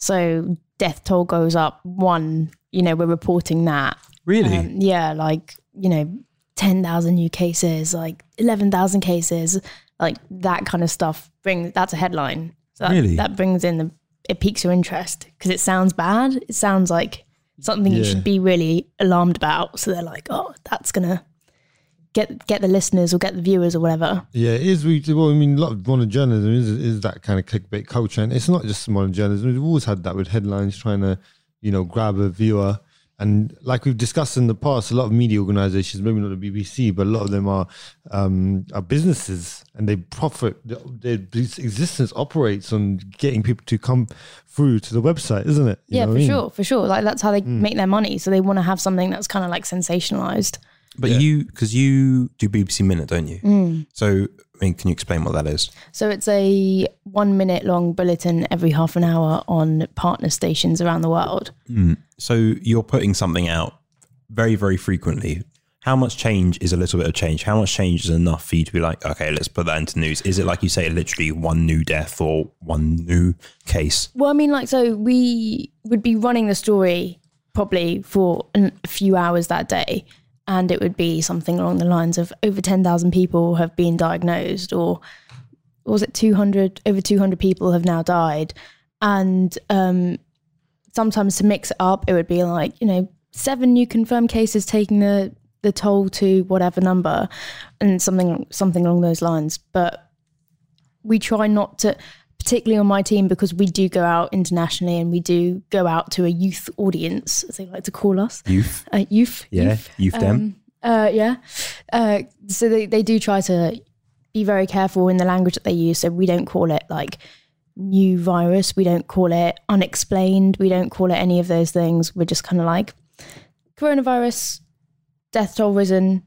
So death toll goes up one, you know, we're reporting that. Really? Um, yeah, like, you know, ten thousand new cases, like eleven thousand cases, like that kind of stuff. Bring that's a headline. So that, really? That brings in the, it piques your interest because it sounds bad. It sounds like something yeah. you should be really alarmed about. So they're like, oh, that's going to get get the listeners or get the viewers or whatever. Yeah, it is. We, well, I mean, a lot of modern journalism is, is that kind of clickbait culture. And it's not just modern journalism. We've always had that with headlines trying to, you know, grab a viewer. And like we've discussed in the past, a lot of media organizations, maybe not the B B C, but a lot of them are um, are businesses, and they profit. Their existence operates on getting people to come through to the website, isn't it? You yeah, for I mean? sure, for sure. Like that's how they Mm. make their money. So they want to have something that's kind of like sensationalized. But Yeah. you, because you do B B C Minute, don't you? Mm. So, I mean, can you explain what that is? So it's a one minute long bulletin every half an hour on partner stations around the world. Mm. So you're putting something out very, very frequently. How much change is a little bit of change? How much change is enough for you to be like, okay, let's put that into news? Is it like you say, literally one new death or one new case? Well, I mean, like, so we would be running the story probably for an- a few hours that day. And it would be something along the lines of over ten thousand people have been diagnosed, or was it two hundred, over two hundred people have now died. And um, sometimes to mix it up, it would be like, you know, seven new confirmed cases taking the, the toll to whatever number, and something, something along those lines. But we try not to, particularly on my team, because we do go out internationally and we do go out to a youth audience, as they like to call us. Youth. Uh, youth. Yeah, Youth, youth dem. Um, uh, yeah. Uh, so they, they do try to be very careful in the language that they use. So we don't call it like new virus. We don't call it unexplained. We don't call it any of those things. We're just kind of like coronavirus, death toll risen,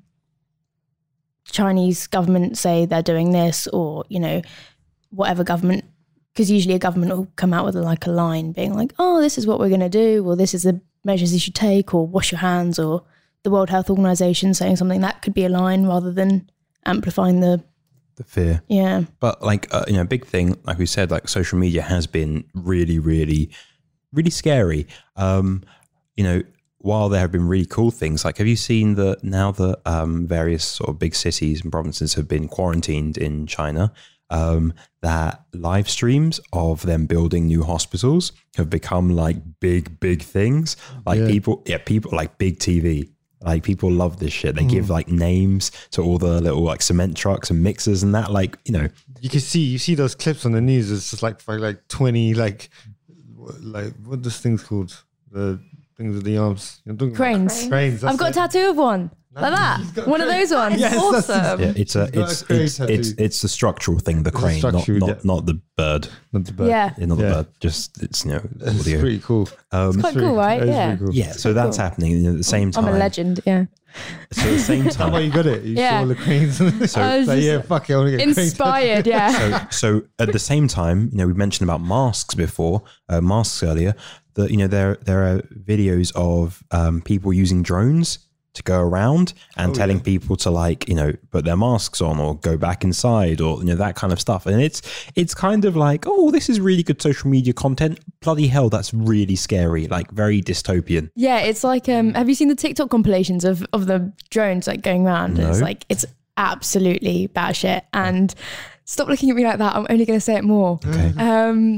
Chinese government say they're doing this, or, you know, whatever government, because usually a government will come out with like a line being like, oh, this is what we're going to do, or this is the measures you should take, or wash your hands, or the World Health Organization saying something. That could be a line rather than amplifying the The fear. Yeah. But like, uh, you know, big thing, like we said, like social media has been really, really, really scary. Um, you know, while there have been really cool things, like have you seen that now that um, various sort of big cities and provinces have been quarantined in China, um, that live streams of them building new hospitals have become like big, big things. Like Yeah. people, yeah, people like big T V. Like people love this shit. They give like names to all the little like cement trucks and mixers and that. Like, you know, You can see you see those clips on the news. It's just like for like twenty like like what are those things called? The things with the arms. You're talking about Cranes. Cranes. that's I've got it. a tattoo of one. Like that. One of those ones. Yes, that's Awesome. yeah, it's a He's got it's a crane it's, it's tattoo. it's the structural thing, the It's a crane, not structural, not, yeah. not the bird. Not the bird. Yeah. Yeah, not the Yeah. bird. Just it's you know It's audio. pretty cool. Um, Quite cool, right? It is Yeah. pretty cool. yeah, so that's happening and at the same I'm time. a legend, yeah. So at the same How about time. you got it? You Yeah. saw all the cranes. so I was like, just yeah, fuck it, I want to get cranes. Inspired, yeah. So, so at the same time, you know, we mentioned about masks before, uh, masks earlier. That you know, there there are videos of um, people using drones to go around and Oh, telling yeah. people to like you know put their masks on or go back inside or you know that kind of stuff. And it's it's kind of like, oh, this is really good social media content. Bloody hell, that's really scary. Like very dystopian. Yeah, it's like, um, have you seen the TikTok compilations of, of the drones like going around? No. It's like, it's absolutely batshit. And stop looking at me like that. I'm only going to say it more. Okay. Um,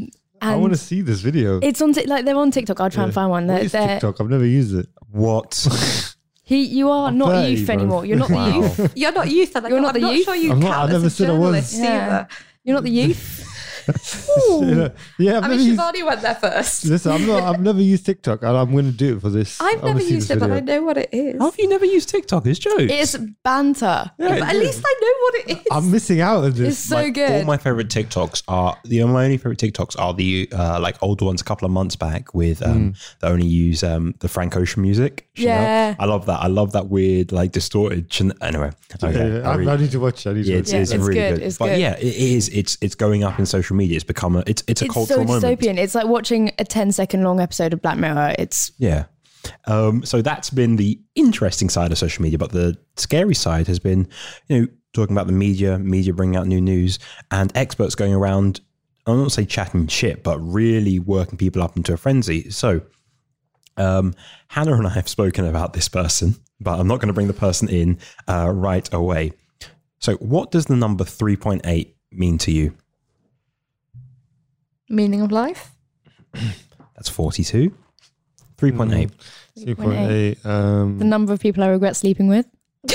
I want to see this video. It's on Tik- like they're on TikTok. I'll try Yeah. and find one. What They're, is they're, TikTok? I've never used it. What? he, you are I'm not thirty, youth bro. anymore. You're not Wow. the youth. You're not youth. And You're not I'm the not youth? sure you I'm not- count I as never a said I was. journalist Yeah. either. You're not the youth. yeah, yeah, I've I never mean, used, Shivani went there first. listen, I'm not, I've never used TikTok, and I'm going to do it for this. I've I wanna never see used this it, but I video. know what it is. How have you never used TikTok? It's jokes. It's banter. Yeah, but at least I know what it is. I'm missing out on this. It's so My- good. All my favorite TikToks are the my only favorite TikToks are the uh, like older ones a couple of months back with um that only use um the Frank Ocean music. Chanel. Yeah. I love that. I love that weird like distorted. Chan- anyway, okay. Yeah, yeah, I I, really- I need to watch it. I need to yeah, watch it's, it. it's it's really good, good. it's but good. yeah, it is. It's it's going up in social media. It's become a it's it's a It's cultural so moment. dystopian. It's like watching a ten second long episode of Black Mirror. It's Yeah. Um, so that's been the interesting side of social media, but the scary side has been, you know, talking about the media, media bringing out new news, and experts going around. I don't want to say chatting shit, but really working people up into a frenzy. So, um, Hannah and I have spoken about this person, but I'm not going to bring the person in uh, right away. So, what does the number three point eight mean to you? Meaning of life? That's forty-two. three point eight. three point eight. Um, the number of people I regret sleeping with.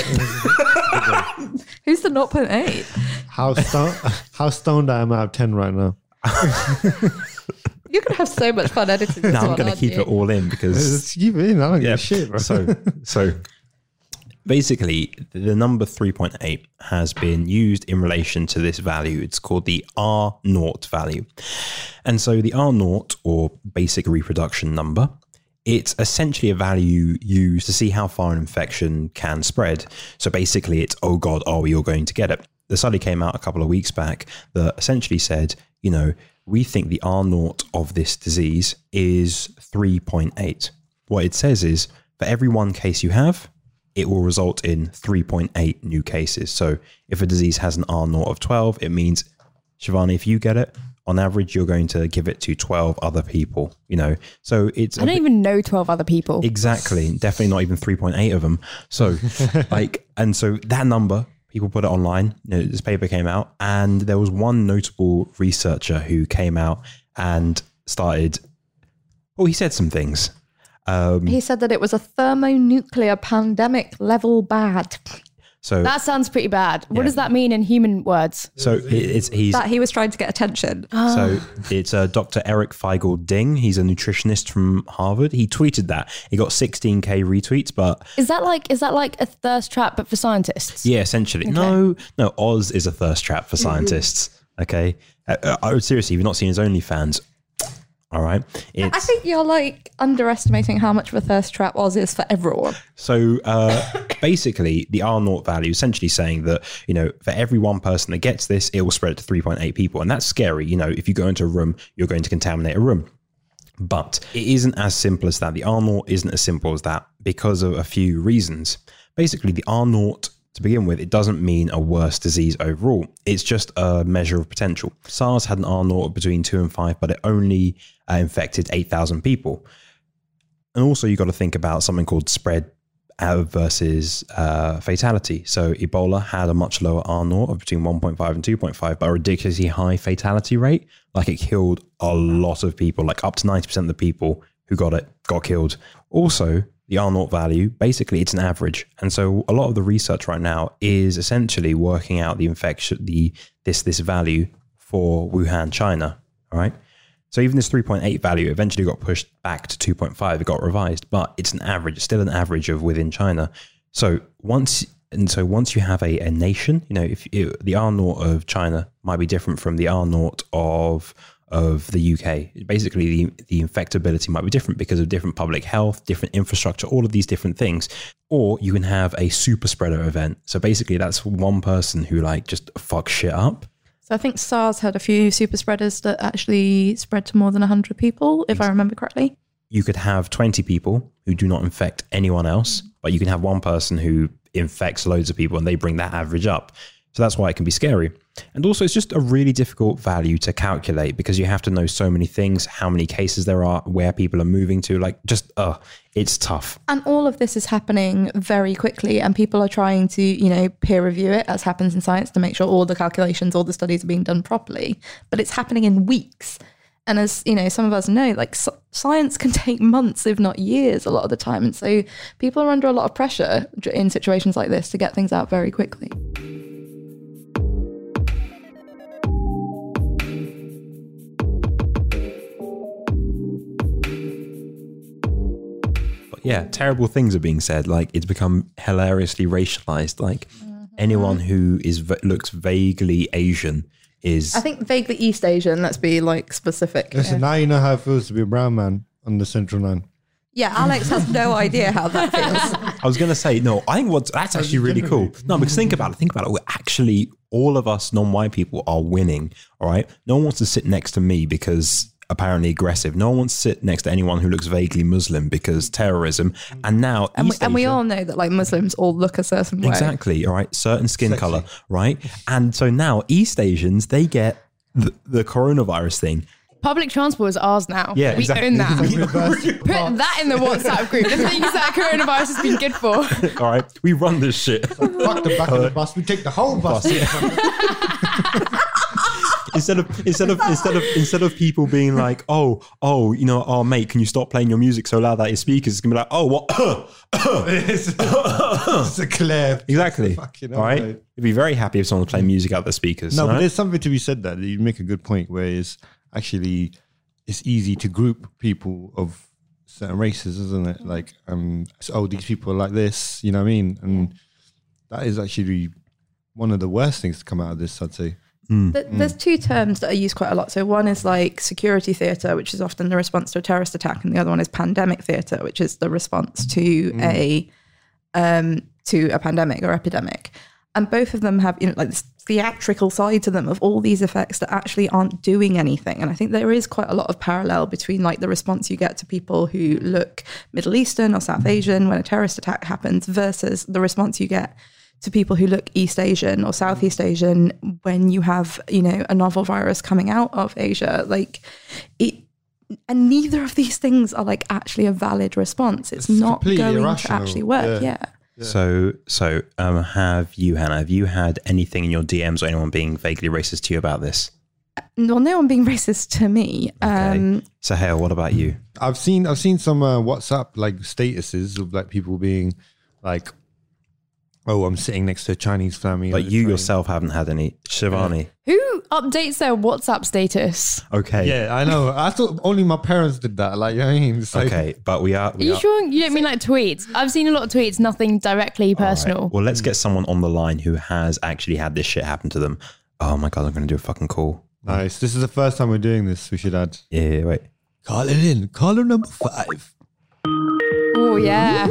Who's the zero point eight? how, stoned, how stoned I am out of ten right now. You're going to have so much fun editing this No, I'm one, going to aren't keep you? it all in because Just keep it in. I don't give yeah. a shit, bro. So, so basically, the number three point eight has been used in relation to this value. It's called the R naught value. And so the R naught, or basic reproduction number, it's essentially a value used to see how far an infection can spread. So basically it's, oh God, oh, you're going to get it. The study came out a couple of weeks back that essentially said, you know, we think the R naught of this disease is three point eight. What it says is for every one case you have, it will result in three point eight new cases. So if a disease has an R naught of twelve, it means, Shivani, if you get it, on average, you're going to give it to twelve other people, you know? So it's... I don't even know twelve other people. Exactly. Definitely not even three point eight of them. So like, and so that number, people put it online, you know, this paper came out, and there was one notable researcher who came out and started, well, he said some things. Um, He said that it was a thermonuclear pandemic level bad. so, That sounds pretty bad. What Yeah. does that mean in human words? so it, it's, he's, That he was trying to get attention. So it's uh, Doctor Eric Feigl Ding. He's a nutritionist from Harvard. He tweeted that. He got sixteen K retweets, but Is that like is that like a thirst trap but for scientists? yeah, essentially. No, no, Oz is a thirst trap for scientists. Okay. Uh, uh, I would seriously, you've not seen his OnlyFans. All right. It's, I think you're like underestimating how much of a thirst trap Oz is for everyone. So uh, basically, the R naught value essentially saying that, you know, for every one person that gets this, it will spread to three point eight people. And that's scary. You know, if you go into a room, you're going to contaminate a room. But it isn't as simple as that. The R naught isn't as simple as that because of a few reasons. Basically, the R naught, to begin with, it doesn't mean a worse disease overall. It's just a measure of potential. SARS had an R naught of between two and five, but it only uh, infected eight thousand people. And also, you've got to think about something called spread uh, versus uh, fatality. So Ebola had a much lower R naught of between one point five and two point five, but a ridiculously high fatality rate. Like it killed a lot of people, like up to ninety percent of the people who got it got killed. Also, the R naught value, basically it's an average. And so a lot of the research right now is essentially working out the infection, the this this value for Wuhan, China. All right. So even this three point eight value eventually got pushed back to two point five. It got revised, but it's an average. It's still an average of within China. So once and so once you have a, a nation, you know, if it, the R naught of China might be different from the R naught of of the U K. Basically, the, the infectability might be different because of different public health, different infrastructure, all of these different things. Or you can have a super spreader event. So basically, that's one person who like just fucks shit up. So I think SARS had a few super spreaders that actually spread to more than one hundred people, if I remember correctly. You could have twenty people who do not infect anyone else, but you can have one person who infects loads of people and they bring that average up. So that's why it can be scary. And also, it's just a really difficult value to calculate because you have to know so many things, how many cases there are, where people are moving to. Like, just, uh, it's tough. And all of this is happening very quickly, and people are trying to, you know, peer review it, as happens in science, to make sure all the calculations, all the studies are being done properly. But it's happening in weeks. And as you know, some of us know, like s- science can take months, if not years, a lot of the time. And so people are under a lot of pressure in situations like this to get things out very quickly. Yeah, terrible things are being said. Like, it's become hilariously racialized. Like, mm-hmm. anyone who is v- looks vaguely Asian is... I think vaguely East Asian, let's be like specific. Listen, yeah. now you know how it feels to be a brown man on the Central Line. Yeah, Alex has no idea how that feels. I was going to say, no, I think what's, that's actually really cool. No, because think about it, think about it. We're actually, all of us non-white people are winning, all right? No one wants to sit next to me because... apparently aggressive. No one wants to sit next to anyone who looks vaguely Muslim because terrorism. And now, and we, East and we Asia, all know that like Muslims all look a certain way. exactly, all right, certain skin Sexy. color, right? And so now East Asians, they get the, the coronavirus thing. Public transport is ours now. Yeah, we exactly. own that. Put that in the WhatsApp group. The things that coronavirus has been good for. All right, we run this shit. Fuck the back of the bus. We take the whole bus. Instead of instead of instead of instead of people being like, oh, oh, you know, oh mate, can you stop playing your music so loud that your speakers? It's gonna be like, oh, what? it's, it's a clear. Exactly. Fucking All right. hell, You'd be very happy if someone's playing music out their speakers. No, all but right? there's something to be said that you make a good point where it's actually it's easy to group people of certain races, isn't it? Like, um, so, oh, these people are like this, you know what I mean? And that is actually one of the worst things to come out of this, I'd say. Mm. Th- There's two terms that are used quite a lot. So one is like security theatre, which is often the response to a terrorist attack, and the other one is pandemic theatre, which is the response to Mm. a um, to a pandemic or epidemic. And both of them have, you know, like this theatrical side to them of all these effects that actually aren't doing anything. And I think there is quite a lot of parallel between like the response you get to people who look Middle Eastern or South Asian when a terrorist attack happens versus the response you get to people who look East Asian or Southeast Asian when you have, you know, a novel virus coming out of Asia. Like it, and neither of these things are like actually a valid response. It's, It's not completely going irrational. to actually work. Yeah. Yeah. Yeah. So, so um, have you, Hannah, have you had anything in your D Ms or anyone being vaguely racist to you about this? Well, no one being racist to me. Okay. Um, So, Hale, what about you? I've seen I've seen some uh, WhatsApp like statuses of like people being like, oh, I'm sitting next to a Chinese family. But on the you train. yourself haven't had any. Shivani. Who updates their WhatsApp status? Okay. Yeah, I know. I thought only my parents did that. Like, you know what I mean? It's like, Okay, but we are. Are We you are sure you don't mean like tweets? I've seen a lot of tweets, nothing directly All right. personal. Well, let's get someone on the line who has actually had this shit happen to them. Oh my God, I'm going to do a fucking call. Nice. This is the first time we're doing this. We should add. Yeah, yeah, wait. Call it in. Caller number five. Oh yeah.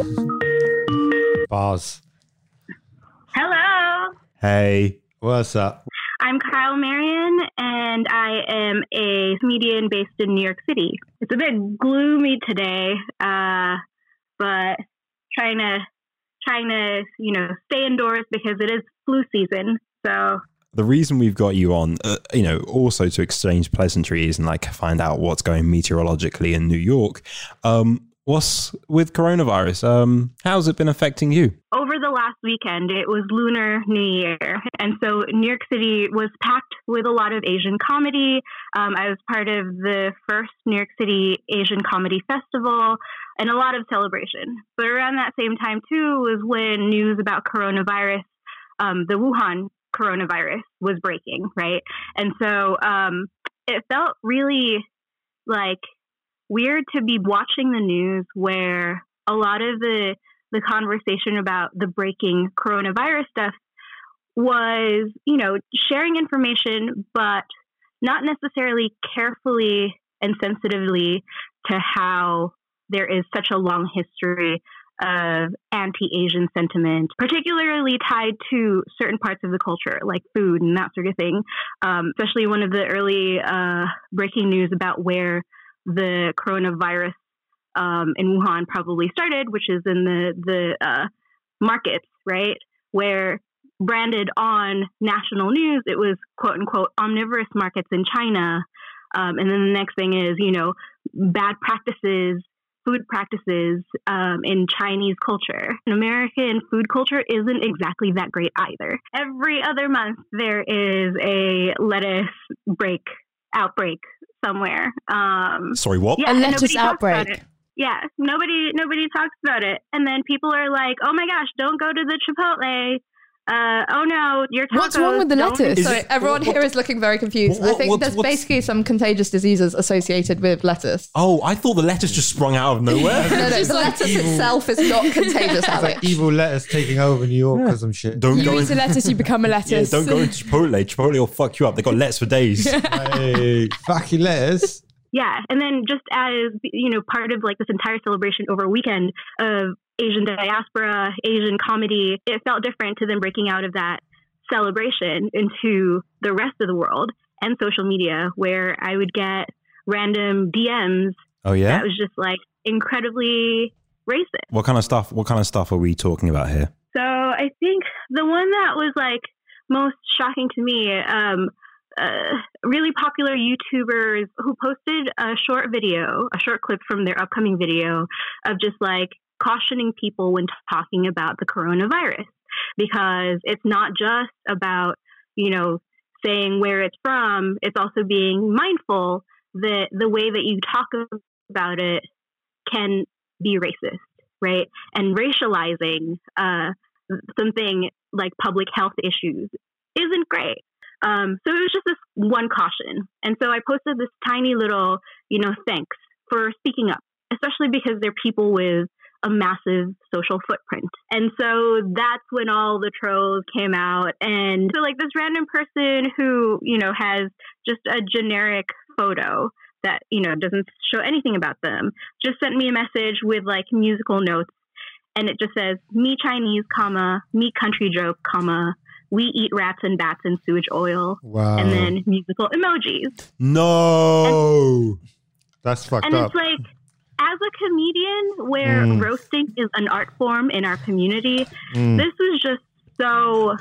Bars. Hello. Hey. What's up? I'm Kyle Marion, and I am a comedian based in New York City. It's a bit gloomy today, uh, but trying to trying to you know stay indoors because it is flu season. So The reason we've got you on, uh, you know, also to exchange pleasantries and like find out what's going meteorologically in New York. Um, what's with coronavirus? Um, how's it been affecting you? over the last weekend, it was Lunar New Year. And so New York City was packed with a lot of Asian comedy. Um, I was part of the first New York City Asian Comedy Festival and a lot of celebration. But around that same time, too, was when news about coronavirus, um, the Wuhan coronavirus, was breaking, right? And so um, it felt really like weird to be watching the news where a lot of the the conversation about the breaking coronavirus stuff was, you know, sharing information, but not necessarily carefully and sensitively to how there is such a long history of anti-Asian sentiment, particularly tied to certain parts of the culture, like food and that sort of thing. Um, especially one of the early uh, breaking news about where the coronavirus Um, in Wuhan probably started, which is in the the uh, markets, right, where branded on national news, it was quote unquote omnivorous markets in China, um, and then the next thing is you know bad practices, food practices um, in Chinese culture. And American food culture isn't exactly that great either. Every other month there is a lettuce break outbreak somewhere. Um, Sorry, what? Yeah, A lettuce nobody talks about outbreak. it. Yeah, nobody nobody talks about it. And then people are like, oh my gosh, don't go to the Chipotle. Uh, oh no, your tacos. What's wrong with the don't- lettuce? Sorry, everyone what- here is looking very confused. what- I think what- there's what's- basically some contagious diseases associated with lettuce. Oh, I thought the lettuce just sprung out of nowhere. No, no, the lettuce itself is not contagious, Alex. Evil lettuce taking over New York or some shit. Don't You go eat a in, lettuce, you become a yeah, lettuce. don't go into Chipotle. Chipotle will fuck you up. They got lettuce for days. Hey, fucking lettuce. Yeah, and then just as, you know, part of like this entire celebration over a weekend of Asian diaspora, Asian comedy, it felt different to them breaking out of that celebration into the rest of the world and social media, where I would get random D Ms Oh yeah. that was just like incredibly racist. What kind of stuff? What kind of stuff are we talking about here? So I think the one that was like most shocking to me, um, uh, really popular YouTubers who posted a short video, a short clip from their upcoming video of just like cautioning people when talking about the coronavirus, because it's not just about, you know, saying where it's from. It's also being mindful that the way that you talk about it can be racist, right? And racializing uh, something like public health issues isn't great. Um, so it was just this one caution. And so I posted this tiny little, you know, thanks for speaking up, especially because they're people with a massive social footprint. And so that's when all the trolls came out. And so like this random person who, you know, has just a generic photo that, you know, doesn't show anything about them, just sent me a message with like musical notes. And it just says, me Chinese, comma, me country joke, comma, we eat rats and bats and sewage oil. Wow. And then musical emojis. No. That's fucked And up. it's like, as a comedian where Mm. roasting is an art form in our community, Mm. this was just so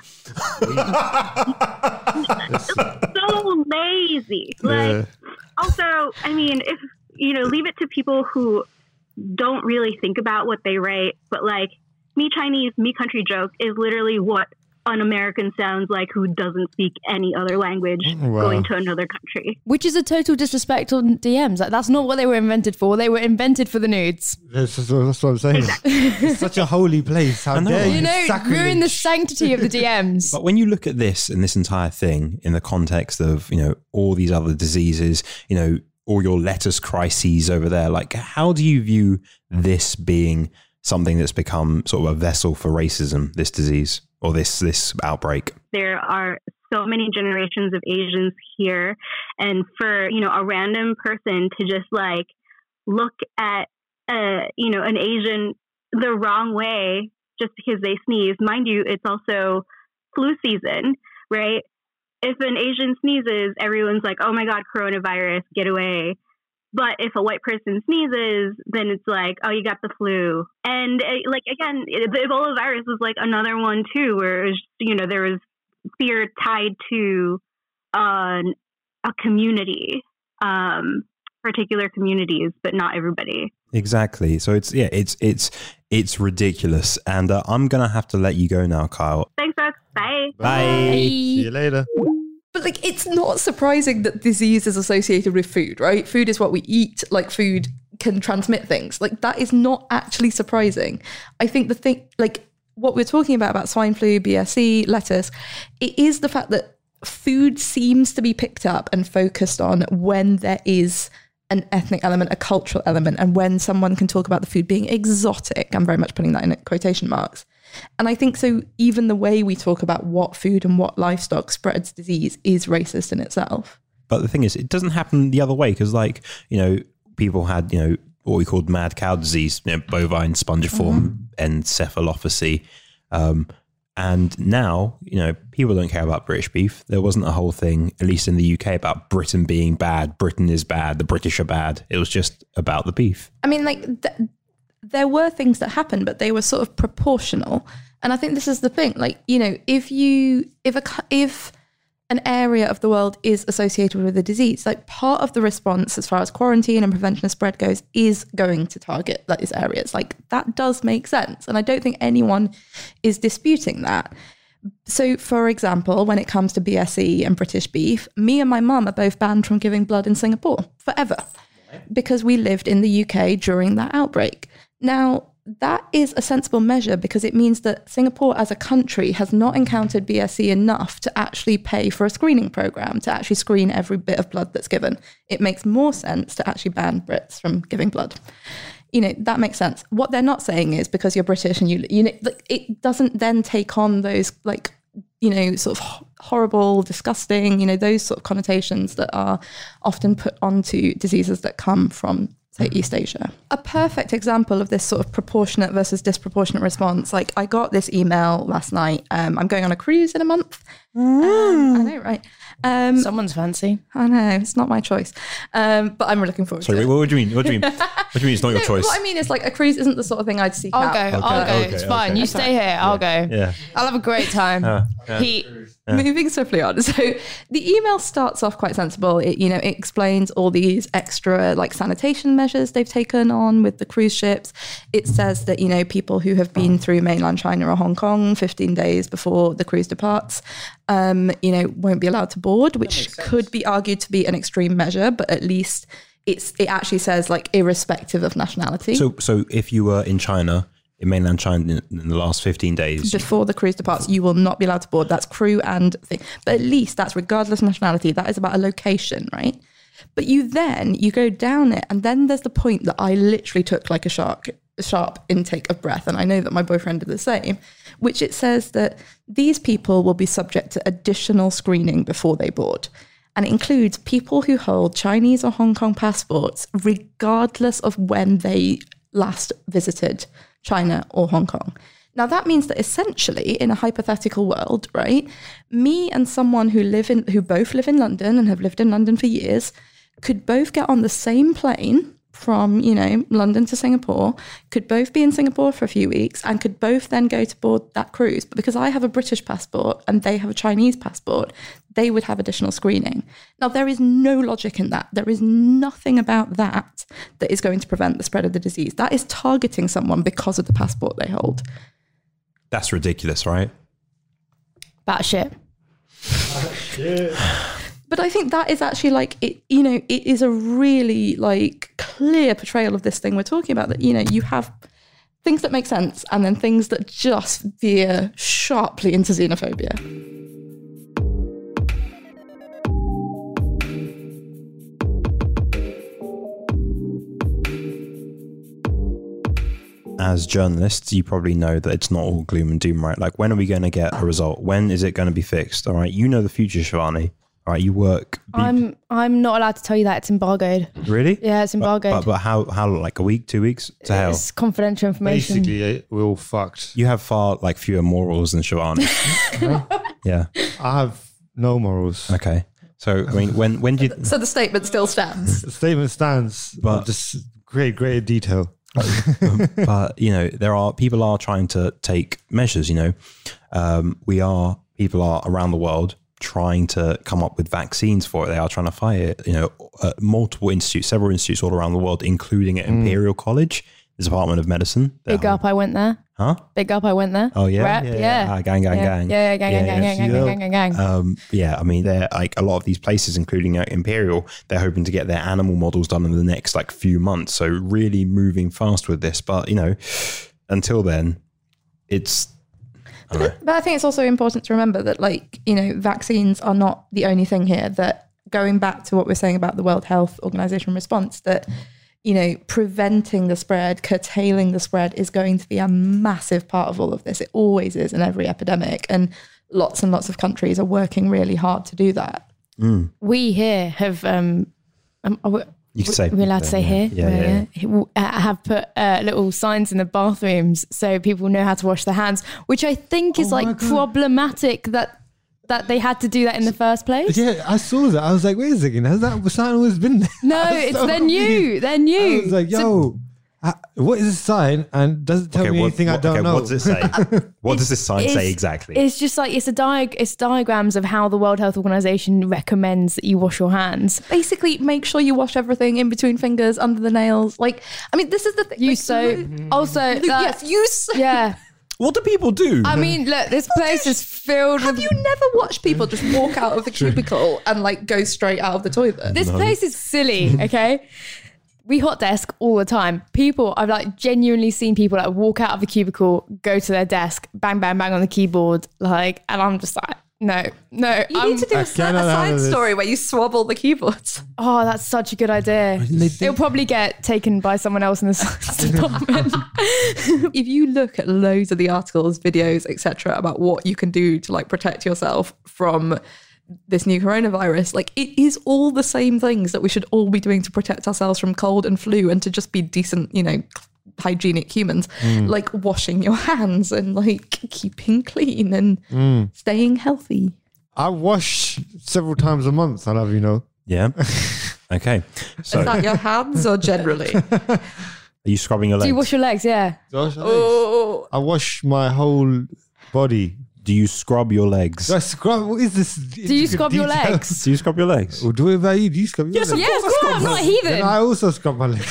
so lazy. Like, Yeah. also, I mean, if you know, leave it to people who don't really think about what they write, but like, me Chinese, me country joke is literally what an American sounds like who doesn't speak any other language Wow. going to another country. Which is a total disrespect on D Ms. Like, that's not what they were invented for. They were invented for the nudes. That's, that's what that's what I'm saying. It's such a holy place. How I know. dare you? You know, Sacrilege. ruin the sanctity of the D Ms. But when you look at this and this entire thing in the context of, you know, all these other diseases, you know, all your lettuce crises over there, like, how do you view this being something that's become sort of a vessel for racism, this disease or this this outbreak? There are so many generations of Asians here, and for, you know, a random person to just like look at uh you know, an Asian the wrong way just because they sneeze. Mind you, it's also flu season, right? If an Asian sneezes, everyone's like, oh my God, coronavirus, get away. But if a white person sneezes, then it's like, oh, you got the flu. And uh, like, again, the Ebola virus was like another one too, where it was, you know, there was fear tied to uh, a community, um, particular communities, but not everybody. Exactly. So it's, yeah, it's, it's, it's ridiculous. And uh, I'm going to have to let you go now, Kyle. Thanks, Alex. Bye. Bye. See you later. But like, it's not surprising that disease is associated with food, right? Food is what we eat. Like, food can transmit things. Like, that is not actually surprising. I think the thing, like what we're talking about, about swine flu, B S E, lettuce, it is the fact that food seems to be picked up and focused on when there is an ethnic element, a cultural element, and when someone can talk about the food being exotic. I'm very much putting that in quotation marks. And I think so even the way we talk about what food and what livestock spreads disease is racist in itself. But the thing is, it doesn't happen the other way because, like, you know, people had, you know, what we called mad cow disease, you know, bovine spongiform Mm-hmm. encephalopathy. Um, and now, you know, people don't care about British beef. There wasn't a whole thing, at least in the U K, about Britain being bad. Britain is bad. The British are bad. It was just about the beef. I mean, like, th- there were things that happened, but they were sort of proportional. And I think this is the thing. Like, you know, if you, if a, if an area of the world is associated with a disease, like, part of the response as far as quarantine and prevention of spread goes is going to target those areas. Like, that does make sense. And I don't think anyone is disputing that. So, for example, when it comes to B S E and British beef, me and my mum are both banned from giving blood in Singapore forever because we lived in the U K during that outbreak. Now, that is a sensible measure because it means that Singapore as a country has not encountered B S E enough to actually pay for a screening program, to actually screen every bit of blood that's given. It makes more sense to actually ban Brits from giving blood. You know, that makes sense. What they're not saying is because you're British and you, you know, it doesn't then take on those like, you know, sort of horrible, disgusting, you know, those sort of connotations that are often put onto diseases that come from, say, East Asia. A perfect example of this sort of proportionate versus disproportionate response. Like I got this email last night. Um, I'm going on a cruise in a month. Mm. Um, I know, right? Um, Someone's fancy. I know, it's not my choice. Um, but I'm looking forward Sorry, to it. what do you mean? What do you mean? What do you mean it's not your No, choice? What I mean is like a cruise isn't the sort of thing I'd seek I'll out. go. Okay, I'll go. okay, It's fine. okay. You stay here. I'll go. Yeah. I'll have a great time. Uh, yeah. He. Yeah. Moving swiftly on. So the email starts off quite sensible. It, you know, it explains all these extra like sanitation measures they've taken on with the cruise ships. It says that, you know, people who have been through mainland China or Hong Kong fifteen days before the cruise departs, um, you know, won't be allowed to board, which could be argued to be an extreme measure, but at least it's it actually says like irrespective of nationality. So, so if you were in China, in mainland China in, in the last fifteen days, before the cruise departs, you will not be allowed to board. That's crew and thing. But at least that's regardless of nationality. That is about a location, right? But you then, you go down it, and then there's the point that I literally took like a shark, a sharp intake of breath. And I know that my boyfriend did the same, which it says that these people will be subject to additional screening before they board. And it includes people who hold Chinese or Hong Kong passports, regardless of when they last visited China or Hong Kong. Now that means that essentially in a hypothetical world, right, me and someone who live in who both live in London and have lived in London for years could both get on the same plane from, you know, London to Singapore, could both be in Singapore for a few weeks and could both then go to board that cruise. But because I have a British passport and they have a Chinese passport, they would have additional screening. Now, there is no logic in that. There is nothing about that that is going to prevent the spread of the disease. That is targeting someone because of the passport they hold. that's ridiculous, right? Batshit. But I think that is actually like, it, you know, it is a really like clear portrayal of this thing we're talking about, that, you know, you have things that make sense and then things that just veer sharply into xenophobia. As journalists, you probably know that it's not all gloom and doom, right? Like, when are we going to get a result? When is it going to be fixed? All right, you know the future, Shivani. All right, you work. I'm I'm not allowed to tell you that. It's embargoed. Really? Yeah, it's embargoed. But, but, but how, how, like a week, two weeks? To hell. It's confidential information. Basically, we're all fucked. You have far like fewer morals than Shivani. Yeah. I have no morals. Okay. So, I mean, when, when do you... So the statement still stands. The statement stands, but just great, great detail. But, you know, there are, people are trying to take measures, you know. Um, we are, people are around the world trying to come up with vaccines for it. They are trying to fight it, you know, uh, multiple institutes, several institutes all around the world, including at Imperial mm. College, the Department of Medicine. Big up, I went there. Huh? Big up, I went there. Oh, yeah? Rep, yeah, yeah. yeah. Ah, gang, gang, yeah. gang. Yeah, yeah, gang, yeah, gang, gang, yeah. gang, gang, gang, gang, gang, gang. Um, yeah, I mean, they're like a lot of these places, including uh, Imperial, they're hoping to get their animal models done in the next like few months. So really moving fast with this. But, you know, until then, it's... I don't know. But I think it's also important to remember that, like, you know, vaccines are not the only thing here. That, going back to what we're saying about the World Health Organization response, that, you know, preventing the spread, curtailing the spread is going to be a massive part of all of this. It always is in every epidemic. And lots and lots of countries are working really hard to do that. Mm. We here have... Um, um, are we, You can say. We're allowed to say yeah, here. Yeah, yeah, yeah. Uh, have put uh, little signs in the bathrooms so people know how to wash their hands, which I think is Oh my like God. problematic that that they had to do that in the first place. Yeah, I saw that. I was like, wait a second, has that sign always been there? No, I was it's so they're new. confused. They're new. I was like, yo, So- uh, what is this sign? And does it tell Okay, me what- anything I what- don't okay, know? what does it say? What does this sign It's- say exactly? It's just like it's a diag- it's diagrams of how the World Health Organization recommends that you wash your hands. Basically, make sure you wash everything in between fingers, under the nails. Like, I mean, this is the thing. You like, so Lu- also Lu- that- yes, use. yeah. What do people do? I mean, look, this place is filled Have with. you never watched people just walk out of the cubicle and like go straight out of the toilet? This place is silly, okay? We hot desk all the time. People, I've like genuinely seen people like walk out of the cubicle, go to their desk, bang, bang, bang on the keyboard, like, and I'm just like, no, no. You I'm, need to do a, a side story where you swab all the keyboards. Oh, that's such a good idea. It'll probably get taken by someone else in the science department. If you look at loads of the articles, videos, et cetera, about what you can do to like protect yourself from this new coronavirus, like it is all the same things that we should all be doing to protect ourselves from cold and flu and to just be decent, you know, hygienic humans, mm. like washing your hands and like keeping clean and mm. staying healthy. I wash several times a month, I'll have you know. Yeah. Okay. So is that your hands or generally? Are you scrubbing your legs? Do you wash your legs? Yeah. Oh. I wash my whole body. Do you scrub your legs? Do I scrub? What is this? Do you scrub your legs? Do you scrub your legs? Well, do it about you? Do you scrub your yes, legs? Yes, of course. I'm not a heathen. Then I also scrub my legs.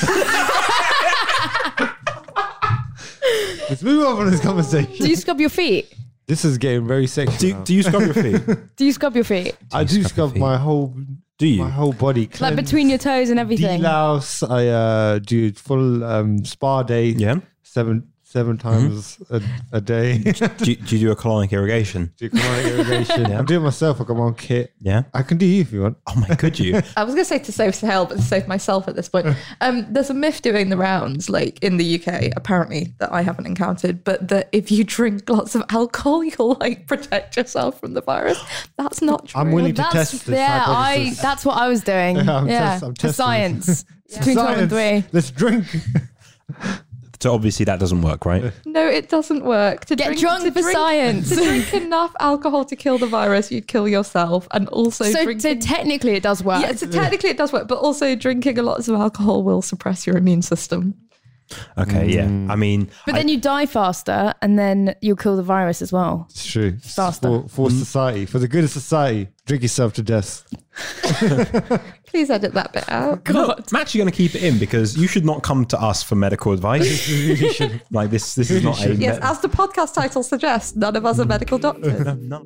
Let's move on from this conversation. Do you scrub your feet? This is getting very sexual. Do, do you scrub your feet? Do you scrub your feet? Do I do scrub, scrub my whole. Do you? My whole body. Cleanse, like between your toes and everything. De-louse. I uh, do full um, spa day. Yeah. Seven. Seven times mm-hmm. a, a day. do, do you do a colonic irrigation? Do colonic irrigation. Yeah. I'm doing it myself. I got my own kit. Yeah. I can do you if you want. Oh my, could you? I was going to say to save Sahel, but to save myself at this point. Um, there's a myth doing the rounds, like in the U K, apparently, that I haven't encountered, but that if you drink lots of alcohol, you'll like protect yourself from the virus. That's not true. I'm willing to well, test this. Yeah, I, that's what I was doing. Yeah, I'm yeah. Test, I'm for science. Yeah. Between twelve and three. Let's drink. So obviously that doesn't work, right? No, it doesn't work. To Get drink, drunk to for drink, science. To drink enough alcohol to kill the virus, you'd kill yourself. And also so, drinking... So technically it does work. Yeah, so technically it does work. But also drinking a lot of alcohol will suppress your immune system. Okay, yeah. I mean... But I, then you die faster and then you'll kill the virus as well. It's true. Faster. For, for mm. society. For the good of society, drink yourself to death. Please edit that bit out. God. No, I'm actually going to keep it in because you should not come to us for medical advice. Like this, this is not a... Yes, as the podcast title suggests, none of us are medical doctors. No, no.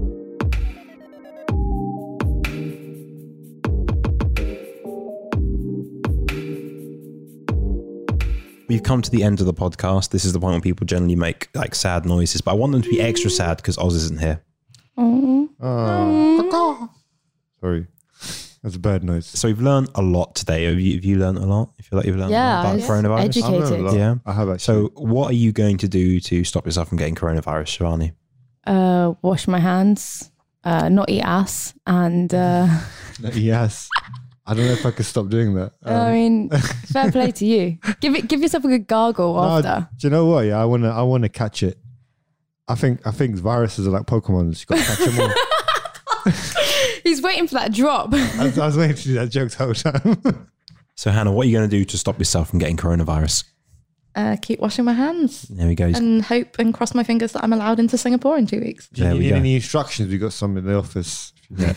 We've come to the end of the podcast. This is the point when people generally make like sad noises, but I want them to be extra sad because Oz isn't here. Oh. Uh, sorry. That's a bird noise. So we've learned a lot today. Have you, have you learned a lot? You feel like you've learned yeah, a lot about coronavirus? Educated. Yeah, I have actually. So what are you going to do to stop yourself from getting coronavirus, Shivani? Uh, wash my hands, uh, not eat ass, and... Uh, not eat ass. I don't know if I could stop doing that. Um, I mean, fair play to you. Give it, give yourself a good gargle no, after. Do you know what? Yeah, I want to. I want to catch it. I think. I think viruses are like Pokemon. You got to catch them all. He's waiting for that drop. I was, I was waiting to do that joke the whole time. So, Hannah, what are you going to do to stop yourself from getting coronavirus? Uh, keep washing my hands. There we go. And hope and cross my fingers that I'm allowed into Singapore in two weeks. Do you need any instructions? We got some in the office. Yeah.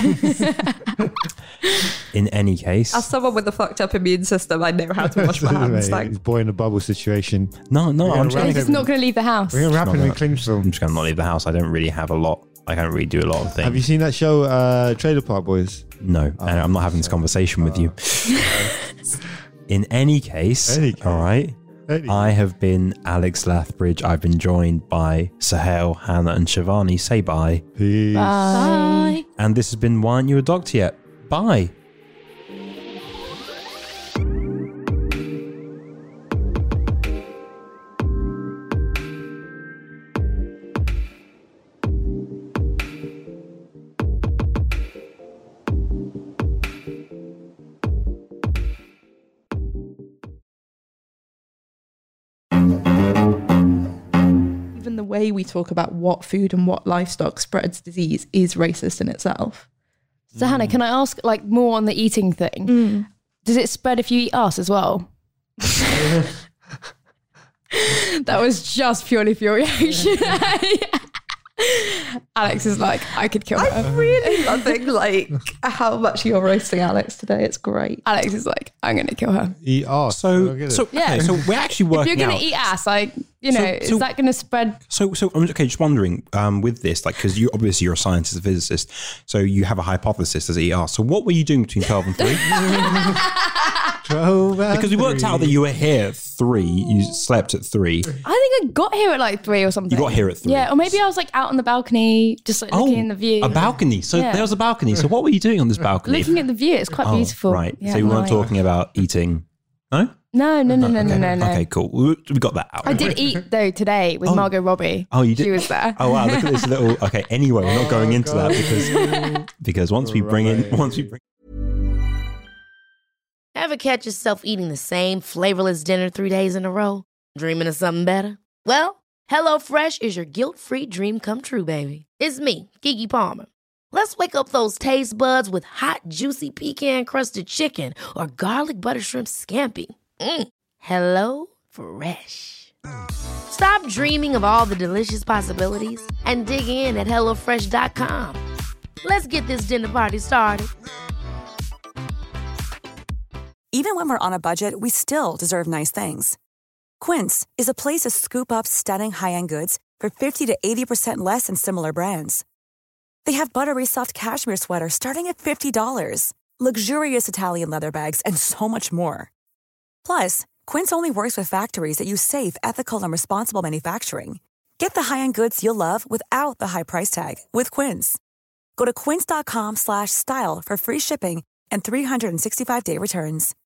In any case, as someone with a fucked up immune system, I know how to wash my hands. Like, boy in a bubble situation. No, no, I'm just, just not going to leave the house. We're going to wrap him in cling film. I'm just going to not leave the house. I don't really have a lot. I can't really do a lot of things. Have you seen that show, uh, Trailer Park Boys? No, oh, and I'm not having this conversation with you. In any case, any case. All right. Any. I have been Alex Lathbridge. I've been joined by Sahel, Hannah, and Shivani. Say bye. Peace. Bye. Bye. And this has been Why Aren't You a Doctor Yet? Bye. The way we talk about what food and what livestock spreads disease is racist in itself. So mm. Hannah, can I ask like more on the eating thing? Mm. Does it spread if you eat us as well? That was just purely for your reaction. Alex is like, I could kill her. I'm really loving like how much you're roasting Alex today. It's great. Alex is like, I'm going to kill her. Eat ass. So, so yeah. okay, so we're actually working If you're going to eat ass, like, You know, So- is so- that going to spread? So, so I'm okay. Just wondering um, with this, like, because you obviously you're a scientist, a physicist, so you have a hypothesis as E R. So, what were you doing between twelve and three? twelve and Because we worked out that you were here at three. You slept at three. I think I got here at like three or something. You got here at three. Yeah, or maybe I was like out on the balcony, just like looking in the view. a balcony. So Yeah. there was a balcony. So what were you doing on this balcony? Looking at the view, it's quite Oh, beautiful. Right. Yeah, so you weren't no. talking about eating. No. No, no, no, no, no, no, no. Okay, cool. We, we got that out. I did eat though today with Oh. Margot Robbie. Oh, you did. She was there. Oh wow! Look at this little. Okay. Anyway, we're not going into that because because once we bring in once we bring. Ever catch yourself eating the same flavorless dinner three days in a row? Dreaming of something better? Well, HelloFresh is your guilt-free dream come true, baby. It's me, Keke Palmer. Let's wake up those taste buds with hot, juicy pecan-crusted chicken or garlic butter shrimp scampi. Mm. Hello Fresh. Stop dreaming of all the delicious possibilities and dig in at hello fresh dot com. Let's get this dinner party started. Even when we're on a budget, we still deserve nice things. Quince is a place to scoop up stunning high-end goods for fifty to eighty percent less than similar brands. They have buttery soft cashmere sweaters starting at fifty dollars, luxurious Italian leather bags, and so much more. Plus, Quince only works with factories that use safe, ethical, and responsible manufacturing. Get the high-end goods you'll love without the high price tag with Quince. Go to quince dot com slash style for free shipping and three sixty-five day returns.